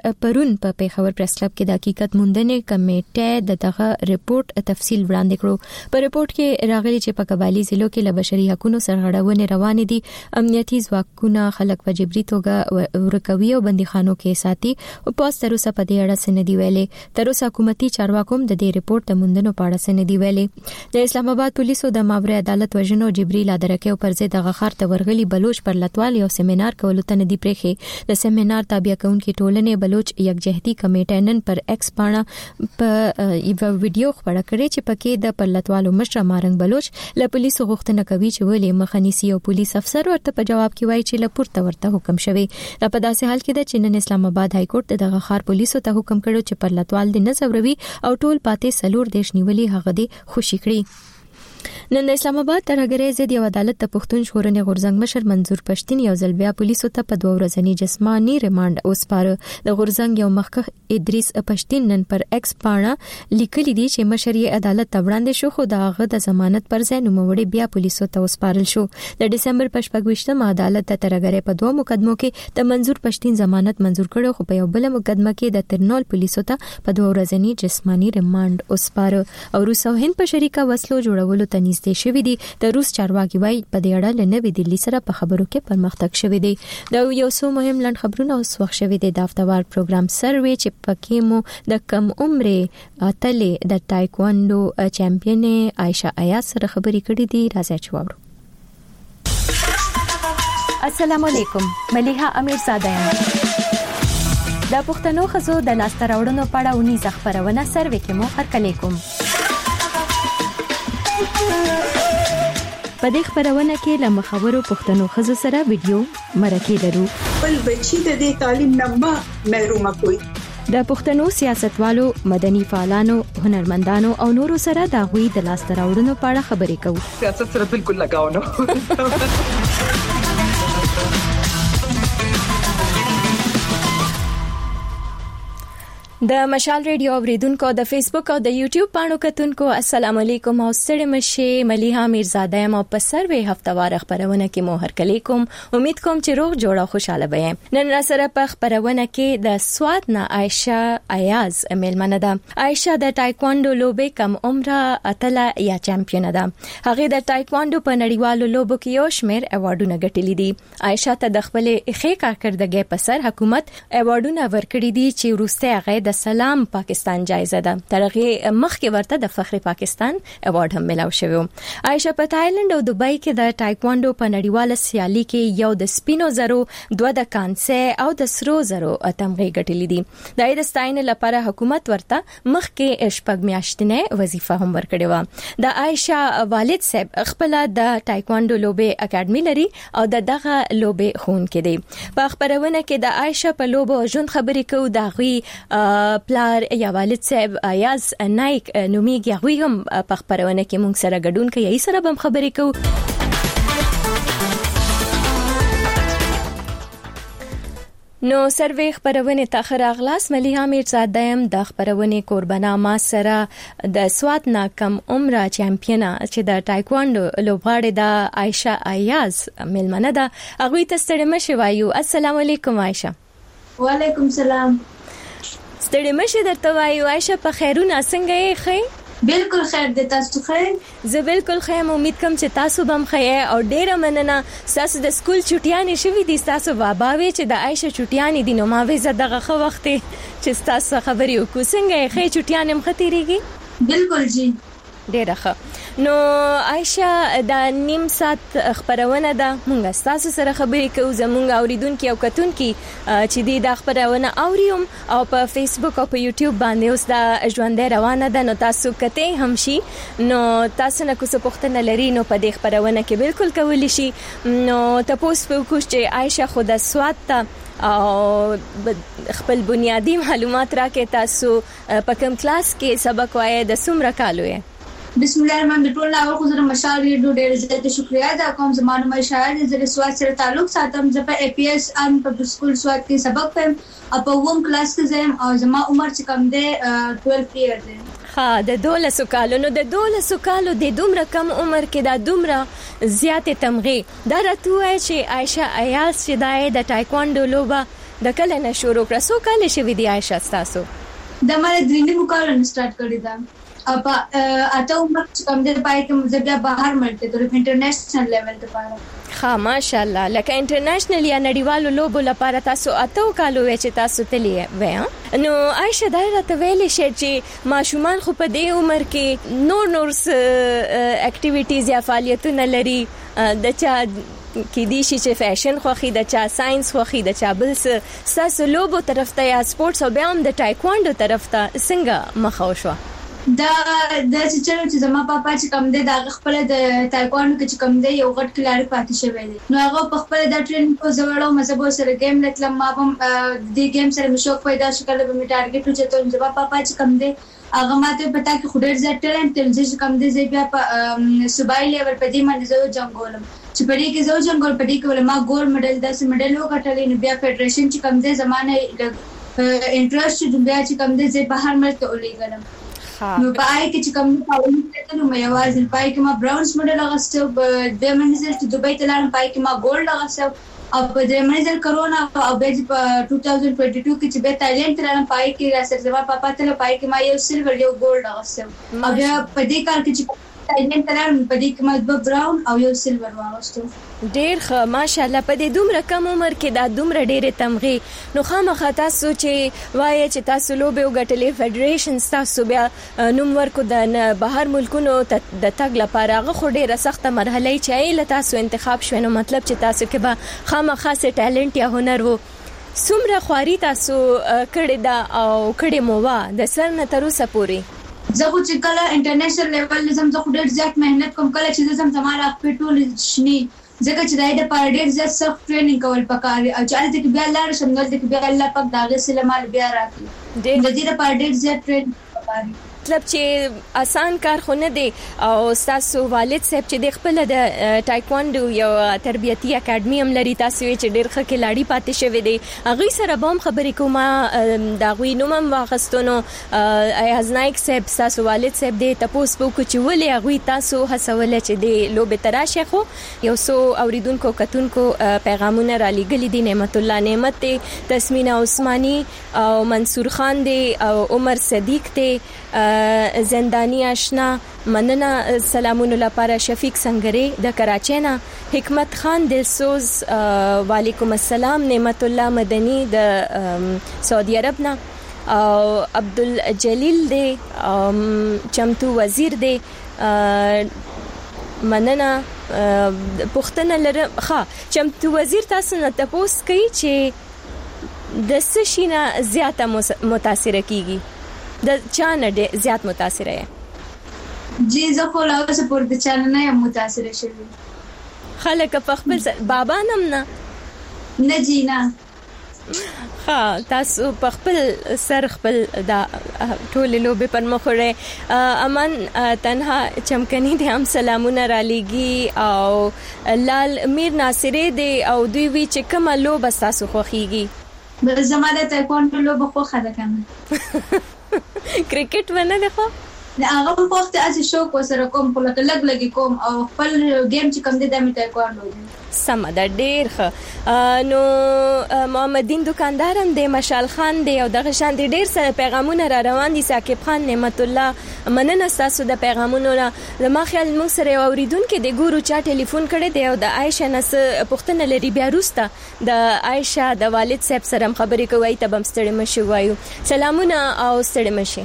پریس کلب کې د حقیقت موندنې کمیټه دغه ریپورت تفصیل وړاندې کړو. په ریپورت کې راغلي چې په قبایلی ضلعو کې له بشري حقوقو سرغړونې روانې دي. امنیتي ځواکونه خلک په جبري توګه ورکوي او بنديخانو کې ساتي او پاس تر اوسه په دې اړه څه دی ویلي. تر اوسه حکومتي چارواکو د دې ریپورت د موندنو په اړه څه دی ویلي. د اسلام آباد پولیسو د ماورا عدالت وژنو جبري لادرکه او پر ضد غخار ته ورغلي بلوچ پر لټوال یو سیمینار کولو ته ندي پرېخي. د سیمینار تابع کونکي ټولنې بلوچ یکجهتي کمیټه نن پر ایکس باندې په یو ویډیو خبره کړې چې پکې د پر لټوالو مشر مارنګ بلوچ له پولیسو غوښتنه کوي چې ولې مخنیسي او پولیس افسر ورته په جواب کې وایي چې لپورته ورته حکم شوی. دا په داسې حال کې د چینن اسلام آباد های کورټ د غخار پولیسو ته حکم کړو چې پر لټوال دې نه زوروي او ټول پاتې سلور دیش نیولي هغه دې خوشی کړی. نن د اسلام آباد ترهګرۍ ضد یو عدالت ته پښتون ژغورنې غورځنګ مشر منظور پښتين یو ځل بیا پولیسو ته په 2 ورځنی جسمانی ریماند اوسپاره. د غورځنګ یو مخکښ ادریس پښتين نن پر ایکس باندې لیکلي دي چې مشر یې عدالت ته وړاندې شو خو دغه د ضمانت پر ځای نوموړي بیا پولیسو ته اوسپارل شو. د دسمبر په 28مه عدالت د ترهګرۍ په 2 مقدمو کې د منظور پښتين ضمانت منظور کړو خو په یو بل مقدمه کې د ترنول پولیسو ته په 2 ورځنی جسمانی ریماند اوسپاره. او روس او هند په شریکه وسلو جوړولو ته نږدې شوی دي. د روس چارواکي وايي په دې اړه له نوې دلی سره په خبرو کې پرمختګ شوی دی. دا یو څو مهم لند خبرونه اوس وخت شوی دی. د هفتوار پروګرام سروي چې پکې مو د کم عمرې اتلې د ټایکواندو چمپیون عائشہ ایاز سره خبرې کړې دي. راځي چې وورو. السلام علیکم، ملیحه امیرزاده یم. د پښتنو خزو د لاسته راوړنو په اړه ونی ځخپرونه سروي کې مو هرکلی کوم. په دې خبرونه کې له مخاورو پښتنو خزو سره ویډیو مرکه لرو. بل بچی د دې تعلیم نه محروم کوي. د پښتنو سیاستوالو، مدني فعالانو، هنرمندانو او نورو سره د غوي د لاسته راوړنو په اړه خبرې کوو. سیاست سره بالکل لگاو نه. د مشال ریډیو اوریدونکو د فیسبوک او د یوټیوب پاڼو کتونکو السلام علیکم او ستړي مشه. ملیحه امیرزاده یم او په سروي هفتوار خبرونه کې مو هرکلی کوم. امید کوم چې روغ جوړ او خوشاله وئ. نن را سره په خبرونه کې د سواد نه عائشہ ایاز میلمنه ده. عائشہ د ټایکواندو لوبې کم عمره اتله یا چمپیون ده. هغه د ټایکواندو په نړیوالو لوبو کې یو شمېر ایوارډونه ګټلي دي. عائشہ ته د خپل ښې کارکردګۍ په سر حکومت ایوارډونه ورکړي دي چې وروسته هغه د سلام پاکستان جایزه ده. ترغه مخکې ورته د فخر پاکستان ایوارډ هم ملاو شوی. عائشہ په تایلند او دوبۍ کې د ټایکواندو په نړیواله سیالي کې یو د سپینو زرو، 2 د کانسه او د سرو زرو تمغه ګټلې دي. د ایدستاین لپاره حکومت ورته مخکې شپږ میاشتنه وظیفه هم ورکړې و. د عائشہ والد صاحب خپل د ټایکواندو لوبې اکیډمي لري او دغه لوبې خون کې دی. په خبرونه کې د عائشہ په لوبو ژوند خبرې کوو. د غوي پلار یا والد صاحب ایاز نایک نومیږي. غوي هم په خبرونه کې مونږ سره ګډون کوي. یې سره هم خبرې کوو. نو سروي خبرونه تاخر اغلاس ملیحه امیرزاده یم د خبرونه قربانا ما سره د سواد نا کم عمره چمپیونه چې د ټایکواندو لوبغاړې د عائشہ ایاز میلمنه ده. هغه ته ستړي مشه وایو. السلام علیکم عائشہ. وعلیکم السلام. ستړي مشه درته وایو. عائشہ په خیرونه څنګه یې خې؟ بالکل خیر دې. تاسو خیر؟ زه بالکل خیر. امید کوم چې تاسو به هم خیر او ډیره مننه. تاسو د سکول چټیانې شوي دي. تاسو باباوي چې د عائشہ چټیانې دي نو ما وې زه دغه خو وخت چې تاسو خبرې وکړو. څنګه یې خې؟ چټیانې هم ختیریږي؟ بالکل جی. ډېر ښه. نو عائشہ دا نیم سات خبرونه ده مونږ تاسو سره خبرې کوو زمونږ اوریدونکو او کتونکو چې دی دا خبرونه اوريوم او په فیسبوک او په یوټیوب باندې اوس دا ژوند روانه ده. نو تاسو کته هم شي نو تاسو نه کوڅه پوښتنه لري نو په دې خبرونه کې بالکل کولی شي. نو تاسو په کوشش چې عائشہ خود سواد ته او خپل بنیادی معلومات راکې تاسو په کوم کلاس کې سبق وایي د څومره کالو یې؟ بسم الله الرحمن الرحیم. ټول اول خو زه مشال ریډیو ډېر زیات شکریا ادا کوم. زمانه مشال زه سواد سره تعلق ساتم. زه په اي پی ایس ان په سکول سواد کې سبق پم او په ووم کلاس کې زم او زما عمر چې کم ده 12 ایئر ده. ها د 12 کالو. نو د 12 کالو د دومره کم عمر کې دا دومره زیاتې تمغه دا راته چې عائشہ ایاز چې د ټایکوانډو لوبه د کله نه شروع کړه. سو کال شوی دی عائشہ تاسو؟ د مله درینه مکالو سٹارټ کړی دا اب اته عمر چې کم ده پای کې مزه بیا بهر ملته د انټرنیشنل لیول ته پاره. ها ماشاءالله لکه انټرنیشنل یا نړیوالو لوبو لپاره تاسو اته کالو چې تاسو تللی وې. نو عائشہ دا راته ویلې شي چې ماشومان خو په دې عمر کې نور اکټیویټیز یا فعالیتونه لري د چا کې دي چې فیشن خوخي د چا ساينس خوخي د چا بل څه تاسو لوبو طرف ته یا سپورتس او بیا هم د ټایکوانډو طرف ته څنګه مخه وشو؟ دا چې زما پاپا چې کم دی دا خپل د ټایکوانډو کې چې کم دی یو غټ کلاري پاتې شوی دی. نو هغه په خپل د ټریننګ په زوړو مزه سره گیم لټلم. ما هم د گیم سره مشوق پیدا شو کله به می ټارګټ وچته زما پاپا چې کم دی هغه ماته پتا کې خډر زړه ټالنت تل چې کم دی زی بیا په صوبای لیول په دې باندې زو جنگولم چې په دې کې زو جنگول په دې کې ول ما ګول میډل 10 میډل وګټلې. نو بیا فدریشن چې کم دی زمانه انټرست چې بیا چې کم دی زی بهر ملته ولېګلم. نو پای کې چې کوم پاول ته نو مې आवाज پای کې ما براونز مډل اغستو د منځل چې دوبۍ ته لاړم پای کې ما ګولډ اغستو او په دې منځل کرونا او به په 2022 کې چې به تایلند ته لاړم پای کې راځه زما پاپا ته پای کې ما یو سیلور یو ګولډ اغستو او بیا په دې کار کې چې تایلند ته لاړم په دې کې ما د براون او یو سیلور واغستو. ډېر ښه ماشاءالله. په دې دومره کم عمر کې دا دومره ډېرې تمغه. نو خامخا تاسو چې وایي چې تاسو لوبه وګټلې فدریشن تاسو بیا نوم ورکو د بهر ملکونو د تګ لپاره هغه خو ډېره سخته مرحله چې له تاسو انتخاب شوه. نو مطلب چې تاسو کې به خامخا سه ټالنت یا هنر وو. څومره خواري تاسو کړې دا او کړې مو وا د سر نه تر اوسه پورې؟ زه خو چې کله انټرنیشنل لیول زم زه ډېر زیات مهنت کوم. کله چې زم زماره خپل شنی ځکه چې دای د پاره ډېر زیات سخت ټریننګ کول پکاري او چې الته کې بیا لار شمول د کې بیا الله پاک داغه سلام بیا راکړي. د دې لپاره ډېر زیات ټریننګ پکاري. مطلب چې آسان کار خو نه دی او تاسو والد صاحب چې د خپل د ټایکوانډو یو تربیتی اکیډمي هم لري تاسو چې ډېر ښه کلاړي پاتې شوی دی هغه سره به هم خبرې کوم دا غوي نوم هم واغستونو ایاز نایک صاحب تاسو والد صاحب دې تاسو په کوچ ولې هغه تاسو هڅول چې د لوبه تراشه خو یو سو اوریدونکو کتونکو پیغامونه را لګل دي. نعمت الله نعمت دی، تسمینا عثماني او منصور خان دی او عمر صدیق دی، زندانی آشنا مننه سلامونه لپاره شفیق سنگری د کراچۍ نه، حکمت خان دلسوز وعلیکم السلام، نعمت الله مدنی د سعودي عرب نه او عبدالجلیل دی چمتو وزیر دی مننه پښتنه لرم. ښه چمتو وزیر تاسو نه تاسو کوي چې د څه شي نه زیاته متاثر کیږي د چا نه زیات متاثر یې؟ جی زه خو لا اوسه پورې د چا نه یم متاثر شوی. خلک په خپل بابا نم نه جی نه. ها تاسو په خپل سر خپل دا ټول لوبه پر مخ وړي. امن تنها چمکني دي هم سلامونه را لېږي او لال میر ناصری دی او دوی وی چې کومه لوبه تاسو خوښیږي؟ زما د تایکوانډو لوبه خوښه ده کنه. کرکټ ونه ده خو هغه په وخت از شوق وسره کوم په لګ لګي کوم او خپل گیم چې کم دي د میته کوانډو سم ده ډیر ښه. نو محمد دین دکاندار هم دی، مشال خان دی او دغه شان دي ډیر سره پیغامونه را روان دي. ثاقب خان نعمت الله مننه تاسو د پیغامونو را. ما خیال موږ سره اوریدونکو د ګورو چا ټلیفون کړي دی او د عائشہ نس پښتنه لري بیا روسته د عائشہ د والد صاحب سره خبرې کوي ته بم ستړي مشي وایو. سلامونه او ستړي مشي.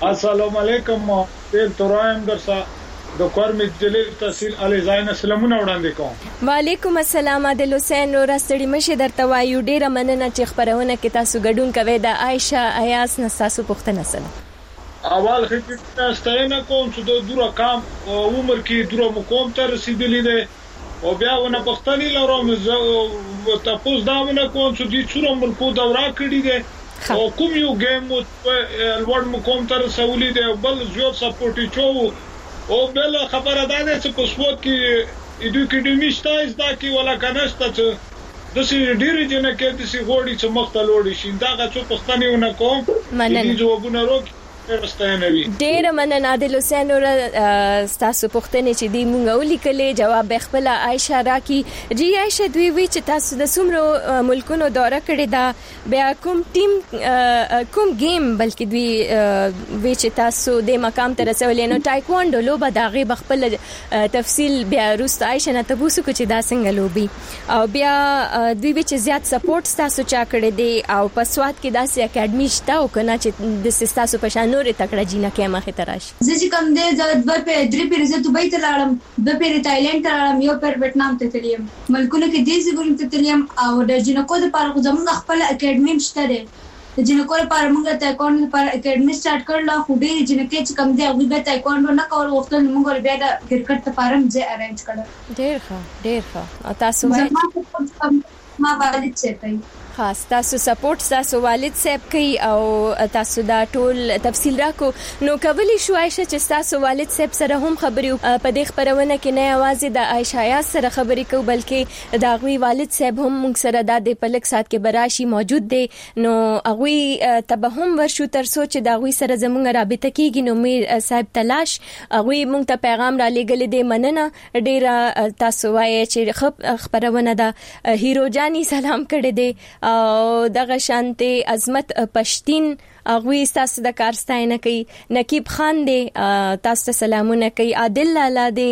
السلام علیکم ډیر ترایم درسه د کورمت جلیل تحصیل علي زاین سلامونه وړاندې کوم. وعلیکم السلام عادل حسین نور استړي مشه درته وایو ډیره مننه چې خبرونه کې تاسو ګډون کوي. د عائشه ایاس نساسو پښتنه سره اول خدمت ستاینه کوم چې د دوره کام عمر کې دوره مقام ته رسیدلی دی او بیا ونه پښتني لروم تاسو دا ونه کوم چې د څوره ملکو دورا کړی دی او کوم یو گیم الوړ مقام ته رسولې دی بل زیات سپورټي چو او بل خبره ده چې په سپورت کې اډوکیټیمي شتایز دا کې ولا کنهسته چې د سې ډیری جن کې د سې غوړي چې مختل وړي شي دا غو پښتني ونه کوم دې جوابونه روک ډیر مننه عادل حسین نور تاسو پوښتنه چې دی مونږ ولیکلې جواب خپل عائشه راکی. جی عائشه دوی وی چې تاسو د سمرو ملکونو دوره کړی دا بیا کوم ټیم کوم گیم بلکې دوی وی چې تاسو د مقام ته رسولې نو ټایکوانډو لوبه دا غي خپل تفصیل بیا روست عائشه نه تاسو کو چې دا څنګه لوبي او بیا دوی وی چې زیات سپورټ تاسو چا کړی دی او په سواد کې داسې اکیډمي شته او کنه چې د تاسو په نورې تکړه جینه کې مخه تراش زه چې کوم دې د دوه په درې پیری زه دوبۍ ته لاړم د پیری تایلند ته لاړم یو پر ویتنام ته تلم ملکونه کې دې زګورم ته تلم او د جنکو د پاره زموږ خپل اکیډمي شته ده د جنکو لپاره موږ ته اکاونټ لپاره اکیډمي سٹارټ کړل خو دې جنکې چې کوم دې هغه به ته اکاونټ نه کول وختل موږ بیا د کرکټ لپاره مې ارینج کړل ډیر ښه تاسو ما والد څه کوي خاص تاسو سپورټ تاسو والد صاحب کوي او تاسو دا ټول تفصیل راکو نو کولی شو عائشه چې تاسو والد صاحب سره هم خبري په دې خبرونه کې نه आवाज د عائشه ایاس سره خبري کو بلکې دا غوي والد صاحب هم موږ سره د پلک سات کې براشي موجود دي نو غوي تبهم ورشو تر سوچ دا غوي سره زموږ رابطه کیږي نو مې صاحب تلاش غوي موږ ته پیغام را لېګل دي مننه ډیر تاسو وایي چې خبرونه دا هیرو جاني سلام کړي دي او دغه شانتي عظمت پښتين اغوی تاسو د کارستاینه کوي نقیب خان دی تاسو ته سلامونه کوي عادل لالا دی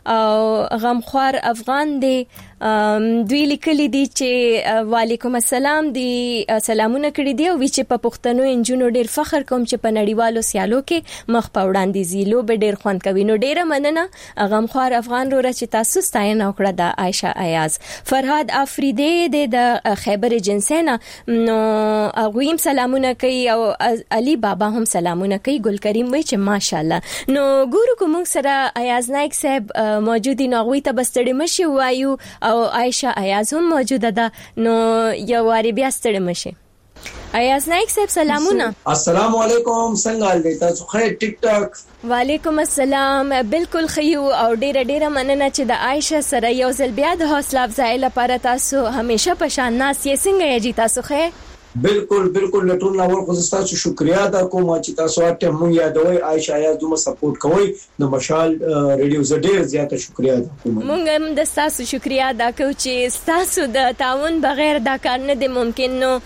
او غمخوار افغان دی دوی لیکلي دي چې وعلیکم السلام دی سلامونه کړی دی او چې په پښتنو انجونو ډیر فخر کوم چې په نړیوالو سیالو کې مخ په وړاندې زیلو به ډیر خوند کوي نو ډیره مننه غمخوار افغان وروره چې تاسو ستاینه وکړه د عائشه ایاز. فرهاد افریدی د خیبر جنسینا نو غویم سلامونه کوي او علي بابا هم سلامونه کوي ګل کریم وای چې ماشاءالله نو ګورو کوم سره ایاز نایک صاحب موجودی نو غوي ته بستړي مشي وایو او عائشه ایاز هم موجوده ده نو یو واری بیا ستړي مشي. ایاز نایک صاحب سلامونه. السلام علیکم څنګه حال دی تاسو خیر ټیک ټاک. وعلیکم السلام بالکل خیو او ډیره مننه چې د عائشه سره یو ځل بیا د حوصله افزای لپاره تاسو همیشه په شان ناس یې څنګه یې تاسو خیر بالکل ټول نور خو تاسو شکریا دا کوم چې تاسو ته مونږ یادوي عائشه ایاز دومره سپورټ کوي د مشال ریډیو زډیر زیاته شکریا دا کوم مونږ هم د تاسو شکریا دا کوم چې تاسو د تعاون بغیر دا کار نه دی ممکن نو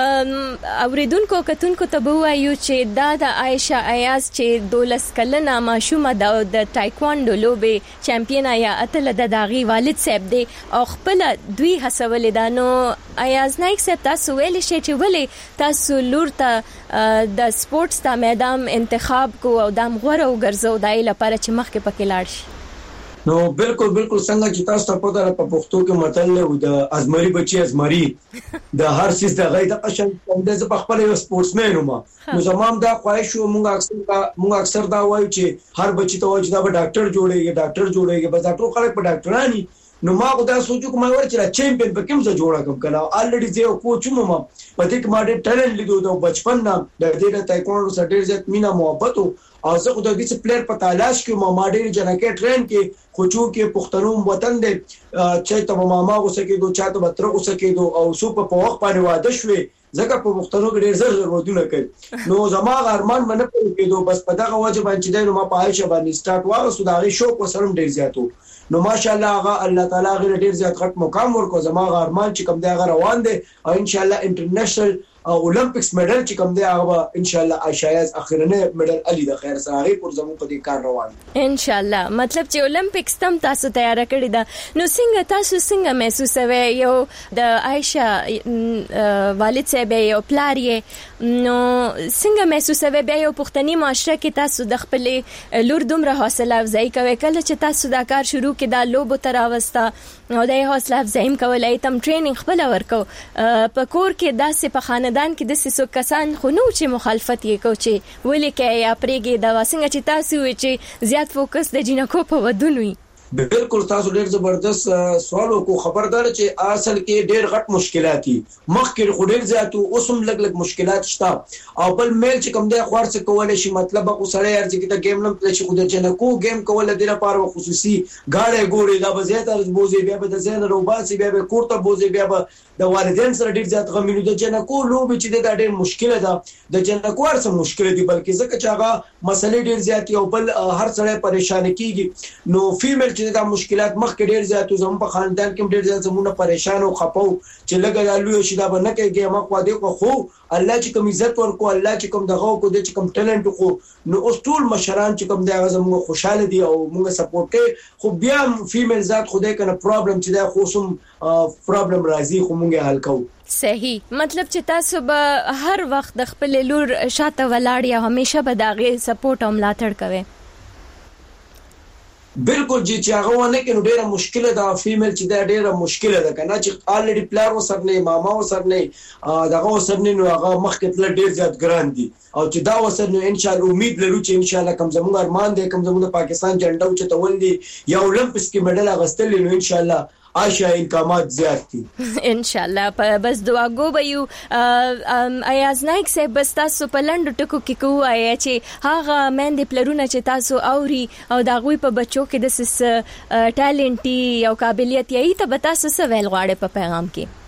اوریدونکو کتونکو ته وایو چې دا د عائشه ایاز چې 12 کلنه ماشومه د ټایکوانډو لوبه چمپیون یا اتل د داغي والد صاحب دی او خپل دوی هڅول دا نو ایاز نایک صاحب تاسو ویل شي چې تاسو لور ته د سپورتس د میدان انتخاب کو او د مغوره وګرځو دای لپاره چې مخکې پکې لاړ شي نو بالکل څنګه چې تاسو ته پته را په پښتو کې متل له د ازمري بچي ازمري د هر څه د غي د قشن د خپل یو سپورتسمن ومه نو زمام دا خواهش مونږ اکثر دا وایو چې هر بچی ته وایي دا به ډاکټر جوړيږي بس دا ټول خلک په ډاکټرانی نو ما خو دا سوچو کوم ور چې چیمپیون په کوم ځای جوړه کوم کله الریډي زه کوچ مو ما پدې کې ما ډېر ټالنت لیدو د بچپن نه د دې ټایکوانډو سره ډېر زیات مینا محبت او زه خو د دې پلیئر په تلاش کې ما ډېر جنکه ټرین کې خوچو کې پښتنو وطن دې چې ته ماما غوسه کې دوه چاته بتر غوسه کې دوه او سو په وخت باندې واده شوې ځکه په پښتنو کې ډېر زر ودونه کوي نو زما ارمان منه کېدو بس په دغه وجه باندې چې نو ما په عائشه باندې سٹارټ واغسو دا غي شوق وسلم ډېر زیاتو نو ماشاءالله هغه الله تعالی غیر ډیر زیات غټ مقام ورکو زما ارمان چې کوم دی هغه روان دي او ان شاء الله انټرنیشنل اولمپکس میډل چې کوم دی هغه ان شاء الله عائشه ایاز اخرنه میډل علي د خیر سره هغه پر زمو په دې کار روان ان شاء الله مطلب چې اولمپک ټیکسټم تاسو تیار کړی دا نو څنګه تاسو څنګه محسوسوي یو د عائشہ والد صاحب یو پلار یې نو څنګه محسوسوي بیا یو پښتني معاشره کې تاسو د خپل لور دومره حوصله افزایی کوي کله چې تاسو دا کار شروع کې دا لوبو تر اوستا نو د حوصله افزایی کولای تم ټریننګ خپل ورکو په کور کې داسې په خاندان کې داسې څو کسان خو نو چې مخالفت یې کو چې ولې کې یا پرېږي دا واسنګ چې تاسو وي چې زیات فوکس د جنکو په ودونوي بالکل تاسو ډېر زبردست سوال وکړو خبردار چې اصل کې ډېر غټ مشکلات دي مخکې خو ډېر زیات اوسم لګ مشکلات شته او بل میل چې کوم دی خوار څه کولای شي مطلب خو سره ارزي کې دا گیم نه پلی شي خو د جنکو گیم کول د لپاره خصوصي غاړه ګوري دا به زیات بوزي بیا به د زین روباسي بیا به کوړه بوزي بیا به د والدین سره ډېر زیات غمینو د جنکو لوب چې دا ډېر مشکله ده د جنکو هر څه مشکله دي بلکې ځکه چې هغه مسلې ډېر زیات او بل هر سره پریشان کیږي نو فیمیل چې دا مشکلات مخکې ډېر زیات زموږ په خاندان کې ډېر زیات زمونه پریشان او خپو چې لګا لوی شي دا به نه کېږي ما خو دې خو الله چې کوم عزت ورکو الله چې کوم دغه کو دې چې کوم ټالنت خو نو اوس ټول مشران چې کوم دغه زموږ خوشاله دي او موږ سپورټ کوي خو بیا فیمیل ذات خو دې کنه پرابلم چې دا خو سم پرابلم راځي خو موږ حل کوو صحیح مطلب چې تاسو به هر وخت د خپل لور شاته ولاړ یا همیشه به داغه سپورټ او ملاتړ کوي بالکل جی چې هغه ونه کې نو ډیره مشکله ده فیمیل چې دا ډیره مشکله ده کنه چې الریډي پلار وسر نه ماما وسر نه دغه وسر نه نو هغه مخکې تل ډیر زیات ګران دي او چې دا وسر نو ان شاء الله امید لرو چې ان شاء الله کوم زموږ ارمان دی کوم زموږ پاکستان جنډا چې تول دي یا اولمپیکس کې میډل اغستل نو ان شاء الله عائشہ انکامات زیات دي ان شاء الله بس دعاګو به یو ایاز نایک سے بس تاسو په لند ټکو کې کوه چې هغه مېندې پلرونه چې تاسو اوري او دا غوي په بچو کې د سس ټالنټي او قابلیت یې ته تاسو څه ویل غواړي په پیغام کې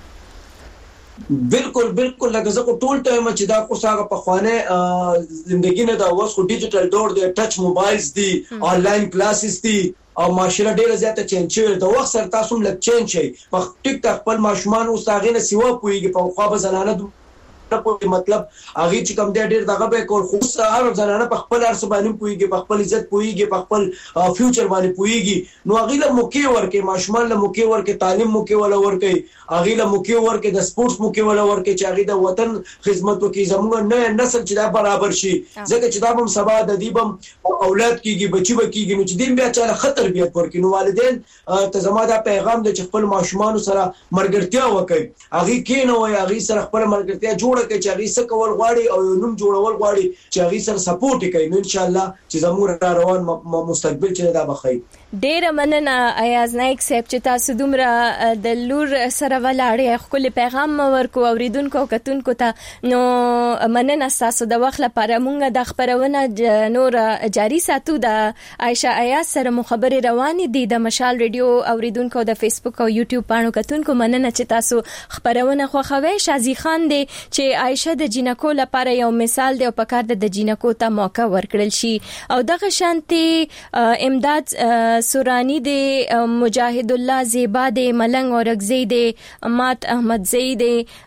بالکل لکه زه ټول ټایم چې دا کو څنګه په خوانه ژوندۍ نه دا اوس خو ډیجیټل دور دی ټچ موبایلز دي آنلاین کلاسز دي او معاشره ډیره زیاته چینج شوې ده وخت سره تاسو هم لږ چینج شي په ټیک ټاک خپل ماشومان او ساغې نه سیوا پويږي په خو به زنانه په مطلب هغه چې کوم ډېر دغه به کول خو هر زنانه په خپل ارس باندې پويږي په خپل عزت پويږي په خپل فیوچر باندې پويږي نو هغه له موقع ورکه ماشومان له موقع ورکه تعلیم موقع ولا ورکه هغه له موقع ورکه د سپورتس موقع ولا ورکه چې هغه د وطن خدمت وکي زموږ نه نسل چې دا برابر شي ځکه چې دا هم سبا د دیبم اولاد کیږي بچي وکيږي نو چې دین بیا چاله خطر بیا ورکه نو والدین ته زموږ دا پیغام د خپل ماشومان سره مرګرتیا وکي هغه کینه وای هغه سره خپل مرګرتیا جوړ کې چې هغه څه کول غواړي او نوم جوړول غواړي چې هغه سره سپورټ کوي نو ان شاء الله چې زموږ روان مستقبل چې دا بخیر ډیر مننه ایاز نایک صاحب چې تاسو دومره د لور سره ولاړې خپل پیغام ورکو اوریدونکو کتونکو ته نو مننه تاسو د وخت لپاره مونږ د خبرونه نور جاری ساتو د عائشہ ایاز سره مخابره روانې دي د مشال ریډیو اوریدونکو د فیسبوک او یوټیوب پاڼو کتونکو مننه چې تاسو خبرونه خوښوي شازي خان دی چې عائشہ د جنکو لپاره یو مثال دی او پکار د جنکو ته موقع ورکړل شي او دغه شانتي امداد سورانی دی مجاهد الله زیبا دی ملنګ اورغزی دی مات احمد زید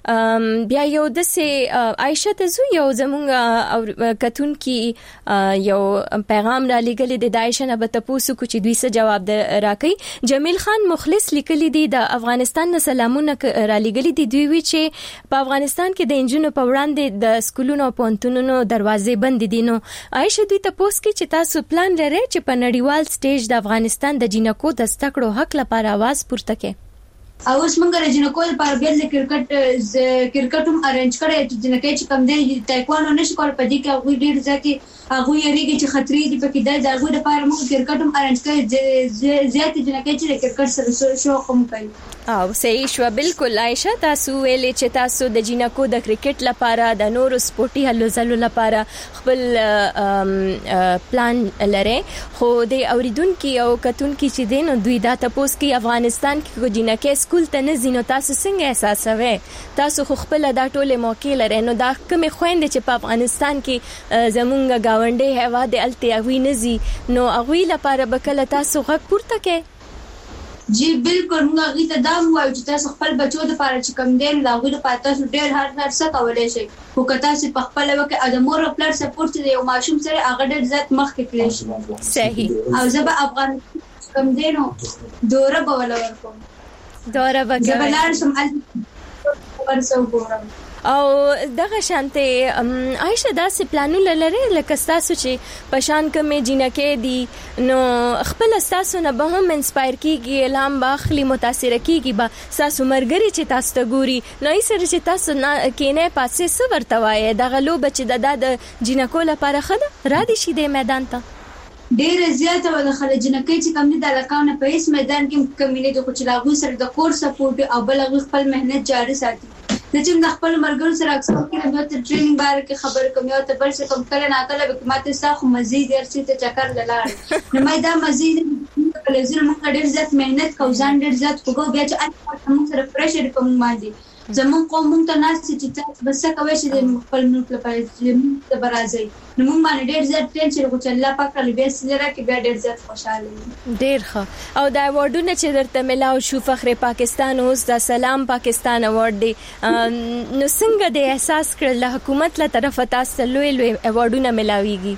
بیا یو د سه عائشہ ته یو زمونږ کتون کی یو پیغام را لګل دی د عائشہ نه به تاسو کو چې دوی څه جواب راکړي جمیل خان مخلص لیکلی دی د افغانستان نه سلامونه را لګل دی دوی وی چې په افغانستان کې د انجونو په وړاندې د سکولونو او پونتونونو دروازې بند دي نو عائشہ دوی ته پوس کې چې تاسو پلان لرئ چې په نړیوال سټیج د افغانستان د جنکو د زدکړو حق لپاره आवाज پورته کړي اوس موږ د جنکو لپاره بیا د کرکټ هم ارنج کړی چې جنکې چې کم دی تایکوانډو نشي کول په دې کې هغه ډیر ځکه هغه یریږي چې خطرې دي پکې د هغه لپاره موږ کرکټ هم ارنج کړی زیات جنکې چې کرکټ سره شوق هم کوي او صحیح شو بالکل عائشہ تاسو ویلې چې تاسو د جنکو د کرکټ لپاره د نورو سپورتي هلو ځلو لپاره خپل پلان لري خو د اوریدونکو او کتونکو چې دین دوی دا تاسو کې افغانستان کې جنکې سکول ته نه زینو تاسو څنګه احساسوي تاسو خو خپل دا ټوله موقع لري نو دا کوم خويند چې په افغانستان کې زمونږ گاونډي هوا د الته وی نزي نو اغوی لپاره بکله تاسو غږ پورته کې جی بالکل موږ غي ته دا وایو چې تاسو خپل بچو د لپاره چې کم دین لاغوي د پاتې تاسو ډېر هر څه کولای شئ خو که تاسو په خپل وکه ادمور او پلار سپورټ دی یو ماشوم سره هغه ډېر ځات مخ کې کړی شي صحیح او زه به کم دینو دوره بوله ورکوم دوره بګا زبلار سم ورسو ګورم او دغه شانته عائشه داسې پلانونه لري لکه تاسو چې پشان کمه جنکه دي نو خپل تاسو نه به هم انسپایر کیږي الهام باخلی متاثر کیږي با تاسو مرګري چې تاسو ته ګوري نو یې سره چې تاسو نه کینه پاسه صبر توای دغه لو بچ د جنکو لپاره خده را دي شي د میدان ته ډیر زیاته و د خلک جنکه چې کم دي د لکاونه په هیڅ میدان کې کمینه د کوچ لاغو سره د کور سپورټ او بل خپل مهنت جاری ساتي چې د خپل مرګرو سره اکثر کې د ټریننګ باره کې خبر کوم یو ته بل څه کوم کله نه کله به ماته ساخو مزید ارسي ته چکر لاله نو مې دا مزید کله زر موږ ډیر زیات مهنت کوو ځان ډیر زیات کوو بیا چې موږ سره پريشر کوم باندې زمون قوم ته ناس چې تاسو بس کوي چې د خپل ملک لپاره د برازي نو موږ باندې ډیر زیات ټینشن کو چې الله پاک له بیس لره کې بیا ډیر زیات خوشاله ډیر ښه او دا ایوارډونه چې درته ملاو شو فخر پاکستان اوس د سلام پاکستان ایوارډ دی نو څنګه د احساس کړل حکومت له طرفه تاسو لوی ایوارډونه ملاويږي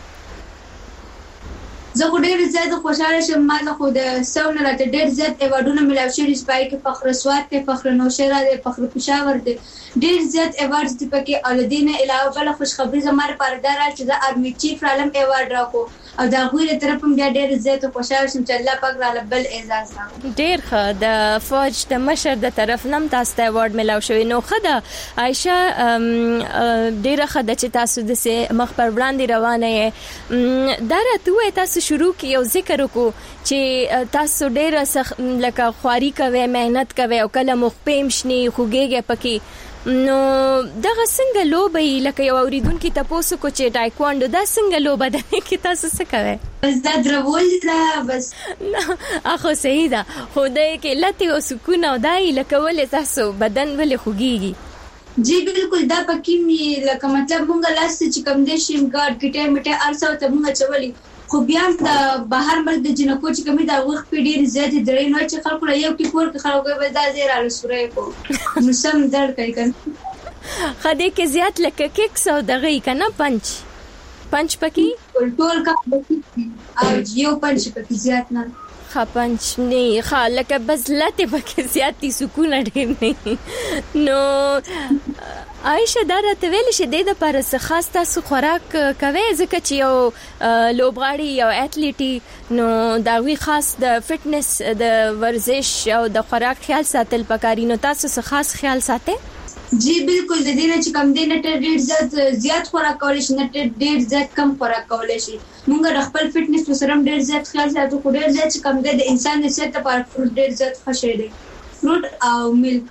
زه ډېر زیات خوشاله شم ما له خو د سونه راته ډېر زیات ایوارډونه ملاوي شي سپای کې فخر سواد ته فخر نوشهره ده فخر پېښور ده ډېر زیات ایوارډز دي پکې اولدینه علاوه بل خوش خبري زماره پردار چې د ارمی چیف عالم ایوارډ راکو او دا غوړي طرف هم ډېر زیات خوشاله شم چې الله پاک را بل اعزاز راکړي ډېر ښه د فوج د مشر د طرف نم تاسو ته ایوارډ ملاو شوی نو خدا عائشه ډېر ښه د چې تاسو د مخ پر وړاندې روانه یې دا راته تاسو شروع کی یو ذکر وکړو چې تاسو ډېر سخت لکه خواري کوي مهنت کوي او کله مخ پېمشني خوګيږي پکې نو دغه څنګه لوبه لکه یو اوریدونکو تاسو کو چې ټایکوانډو دا څنګه لوبه ده کې تاسو څه کوي بس دا درول دا بس اخو صحیح ده خدای کې لته او سکون او دای لکه ولې تاسو بدن ولې خوګيږي جی بالکل دا پکې می لکه مطلب مونږ لاس چې کم دې شیم ګارد کټه میټه ارسو ته مونږ چولې خو بیا د بهر ملک د جنکو چې کمی دا وخت په ډیر زیات درې نو چې خلکو یو کې پور کې خلکو به دا زیرا لسوره کو نو سم درد کوي کنه خدای کې زیات لکه کیکس او دغه کنه پنچ پکې ټول کا او یو پنچ پکې زیات نه خپنچ نه خلک بس لته پکې زیاتی سکون ډیر نه نو عائشه دا راته ویل شي د لپاره څه خاص تاسو خوراک کوي ځکه چې یو لوبغاړي یو اټلیټي نو دا وی خاص د فټنس د ورزش او د خوراک خیال ساتل پکاري نو تاسو څه خاص خیال ساتئ جی بالکل د دې نه چې کم دې نه ډېر زیات خوراک کولای شي نه ډېر زیات کم خوراک کولای شي موږ د خپل فټنس سره ډېر زیات خیال ساتو خو ډېر زیات کم د انسان د صحت لپاره فروټ ډېر زیات ښه دی فروټ او ملک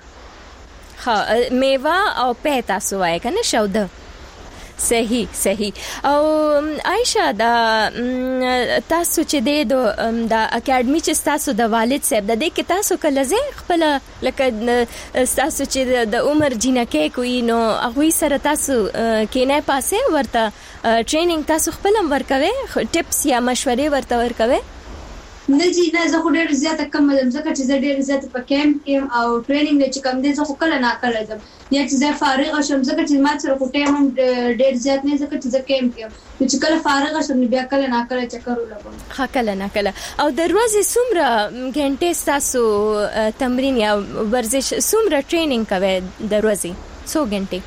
میوه او پېتا سوای کنه شوده صحیح او عائشه دا تاسو چې د اکیډمي چې تاسو د والد صاحب د دې کې تاسو کله زه خپل لکه تاسو چې د عمر جنکه کوي نو هغه سره تاسو کینه پاسه ورته ټریننګ تاسو خپل ورکوي ټیپس یا مشورې ورته ورکوي نه جی نه زه خو ډېر زیات کم مزم ځکه چې زه ډېر زیات په کیمپ کې او ټریننګ چې کم دي زه خو کله نه کله ځم یا چې زه فارغ شم ځکه چې ما سره خو ټایم هم ډېر زیات نه ځکه چې زه کیمپ کې چې کله فارغ شم بیا کله نه کله چکر ولګم کله نه کله او د ورځې څومره غنټې تاسو تمرین یا ورزش څومره ټریننګ کوي د ورځې څو غنټې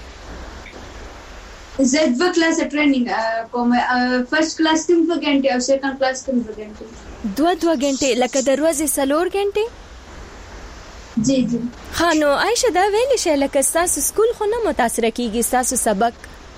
زه 2 کلاس ټریننګ کوم فرست کلاس کې 2 غنټې او سیکنډ کلاس کې 2 غنټې 2 غنټې لکه د ورځې 4 غنټې جی نو عائشه دا ویل شي لکه تاسو سکول خو نه متاثر کیږي تاسو سبق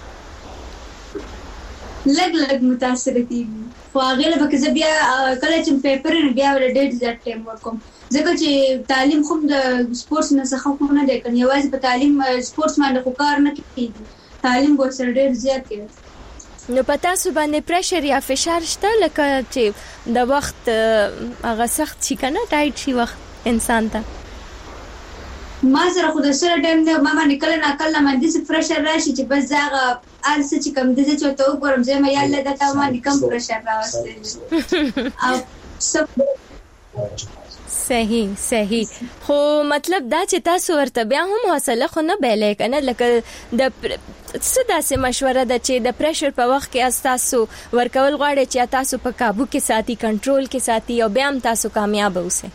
لګ متاثر کیږي خو هغه له بکه بیا کله چې پیپر بیا ول ډېر زیات ټایم ورکوم ځکه چې تعلیم خو د سپورتس نه څخه خو نه دی کنه یوازې په تعلیم سپورتس باندې خو کار نه کیږي تعلیم به سره ډېر زیات کیږي نو پتا سو باندې پریشر یا فشار شته لکه چې د وخت هغه سخت شي کنه ټایټ شي وخت انسان ته ما سره خو د سره ټایم نه ما باندې کله نه کله باندې څه پریشر راشي چې بس هغه ارسه چې کم دي چې ته وګورم زما یاله د تا باندې کم پریشر راوستي او صحیح خو مطلب دا چې تاسو ورته بیا هم حوصله خو نه بیلې کنه لکه د څه داسې مشوره ده چې د پریشر په وخت کې تاسو ورکول غواړي چې تاسو په काबू کې ساتي کنټرول کې ساتي او بیا هم تاسو کامیاب اوسئ.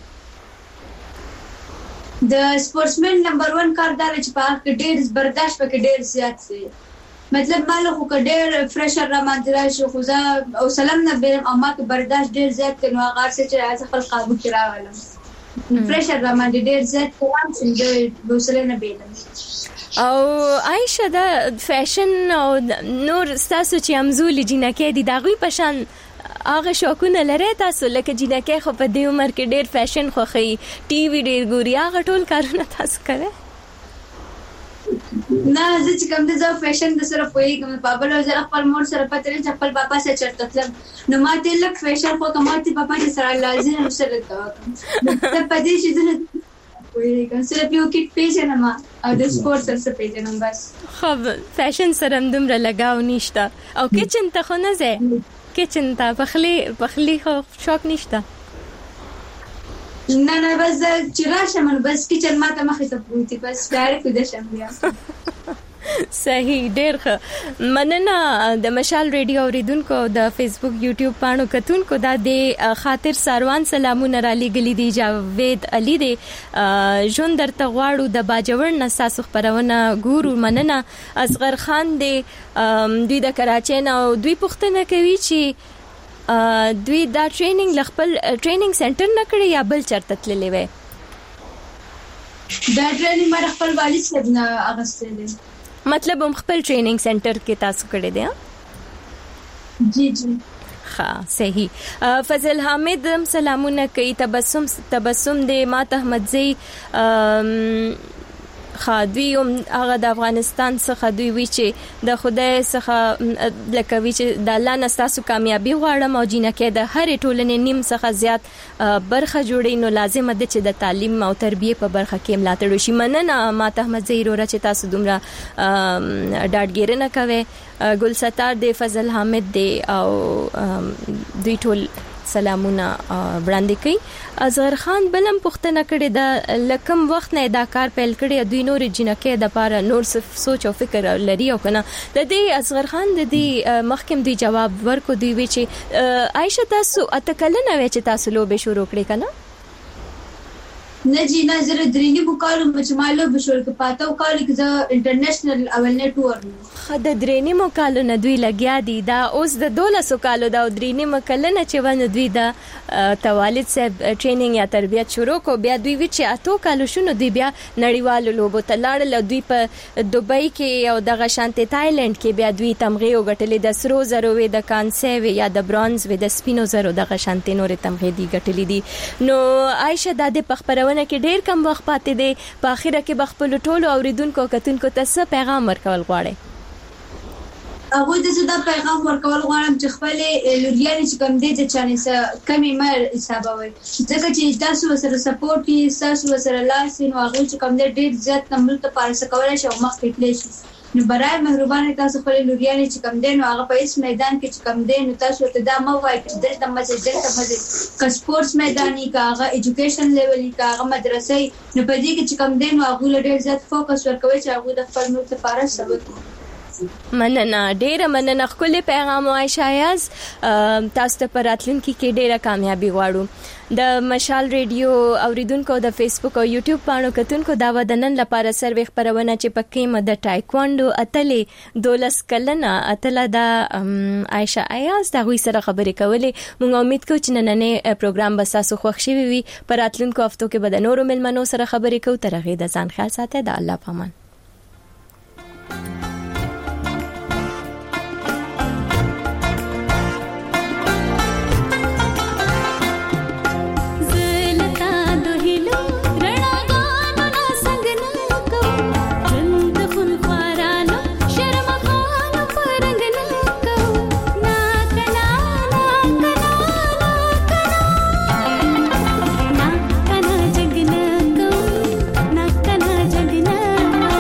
د سپورټسمن نمبر 1 کار دا چې په هغه کې ډېر برداشت پکې ډېر زیات دی. مطلب مالو خو ډېر پریشر را باندې راشي خو زه او سلام نه بیرم او ما کې برداشت ډېر زیات دی نو هغه څه چې از خپل काबू کې راولم پریشر را باندې ډېر زیات کوم چې د وسله نه بیلم. او عائشہ دا فیشن او نور تاسو چې امزول جنکه دي دا غوي پشان هغه شوقونه لري تاسو لکه جنکه خو په دې عمر کې ډېر فیشن خوخي ټي وی ډېر ګوري هغه ټول کارونه تاسو کوي؟ نه زه چې کوم د فیشن د سره پوهیږم په بل ځای خپل مور سره پته لري چې خپل بابا سره چرته تلم نو ما ته لک فیشن خو کومه بابا سره لازم سره تا ته پدې چې پوهیږم سره پیو کې پیژنم او د سپورت سره پیژنم بس. خو فیشن سره دومره لګاو نشته او کچن ته خو نه ځه کچن ته پخلی خو شوق نشته؟ نه بس چې راشم نو بس کچن ما ته مخې ته پروتي بس ډایرکټ د شم بیا. صحیح ډېر ښه مننه د مشال ریډیو اوریدونکو د فیسبوک یوټیوب پاڼو کتونکو دا د خاطر ساروان سلامونه را لېږلي دي جاوید علي دی ژوند درته غواړو د باجوړ نه ستاسو خپرونه ګورو مننه اصغر خان دی دوی د کراچۍ نه او دوی پوښتنه کوي چې دوی دا ټریننګ لخپل ټریننګ سنټر نه کړی یا بل چرته تللی وي؟ دا ټریننګ ما خپل والد صاحب نه اغوستی دی. مطلب هم خپل ټریننګ سنټر کې تاسو کړی دی؟ جی ها صحیح. فضل حامد سلامونه کوي تبسم دی مات احمدزی خادوی هغه د افغانستان څخه دوی وی چې د خدای څخه لکه وی چې د الله نه تاسو کامیابی غواړم او جنکه د هر ټولنې نیم څخه زیات برخه جوړی نو لازم ده چې د تعلیم او تربیه په برخه کې ملاتړ وشي. مننه مات احمد زهیر چې تاسو دومره ډاډګیرنه کوي. ګل ستار دی فضل حامد دی او دوی ټول سلامونه وړاندې کوي. اصغر خان بلم پوښتنه کړې ده لکم وخت نه دا کار پیل کړی دوی نور جنکه د پاره نور سوچ او فکر لري او کنه د دې اصغر خان د دې محکم دی جواب ورکو دوی وی چې عائشہ تاسو اتکلنه وی چې تاسو لوبه شروع کړې کنه؟ نه جی نه زره درینی بوکالو مچمالو بشول کې پاتاو کال کې ز انټرنیشنل اول ټور د درینی مکالو نه دوی لګیا دي دا اوس د 1200 کالو دا درینی مکلنه چې ونه دوی د توالد صاحب ټریننګ یا تربیت شروع کو بیا دوی وی چې اتو کالو شنو دوی بیا نړیوالو لوبو ته لاړل دوی په دوبۍ کې او د غشانته تایلند کې بیا دوی تمغه وګټلې د سرو زرو وې د کانسه وې یا د برونز وې د سپینو زرو د غشانته نور تمغه دي ګټلې دي. نو عائشہ د پخپرونه کې ډیر کم وخت پاتې دي په اخره کې بخپل ټولو اوریدونکو کتونکو ته څه پیغام ورکول غواړي؟ هغه د زړه پیغام ورکول غواړم چې خپل لوريان چې کوم دي چې چانه سره کمی مر حسابوي ځکه چې تاسو سره سپورټ یې تاسو سره لاس نو هغه چې کوم دي ډیر زیات نمل ته پارسه کولای شي او مخ کېدلی شي نو برای مهرباني تاسو خپل لوريان چې کوم دي نو هغه په هیڅ میدان کې چې کوم دي نو تاسو ته دا مو وایي چې دلته مزه کا سپورتس میداني کا هغه ایجوکیشن لیول کا هغه مدرسې نو په دې کې چې کوم دي نو هغه ډیر زیات فوکس ورکوي چې هغه د خپل نور ته پارسه وکړي. مننه ډیره مننه خپل پیغام عائشہ ایاز تاسو ته پراتلونکي کې ډیره کامیابی غواړو. د مشال ریډیو اوریدونکو د فیسبوک او یوټیوب پاڼو کتونکو دا ودنن لپاره سروي خبرونه چې پکې مد ټایکوانډو اتلې 12 کلنه اتله د عائشہ ایاز د غوي سره خبرې کولې. موږ امید کوو چې نننې پروګرام به تاسو خوښ شي وي. پراتلونکو هفتو کې به د نورو ملمنو سره خبرې کوو. ترغه د ځان خیال ساتئ. د الله پامان. Na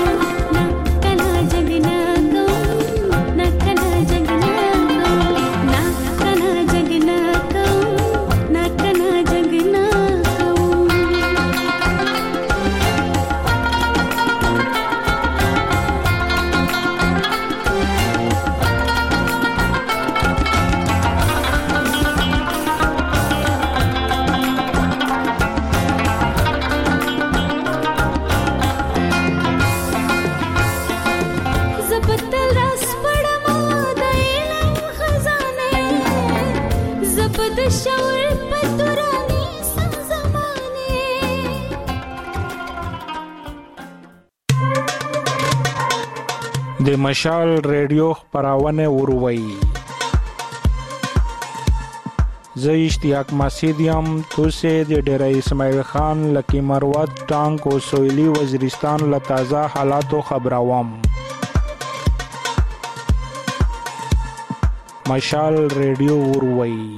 د مشال ریډیو خبرونه وروي. زه اشتیاق مسیدیم توسه د ډیره اسماعیل خان لکی مروت ټانک او سویلی وزیرستان له تازه حالاتو خبروم. مشال ریډیو وروي.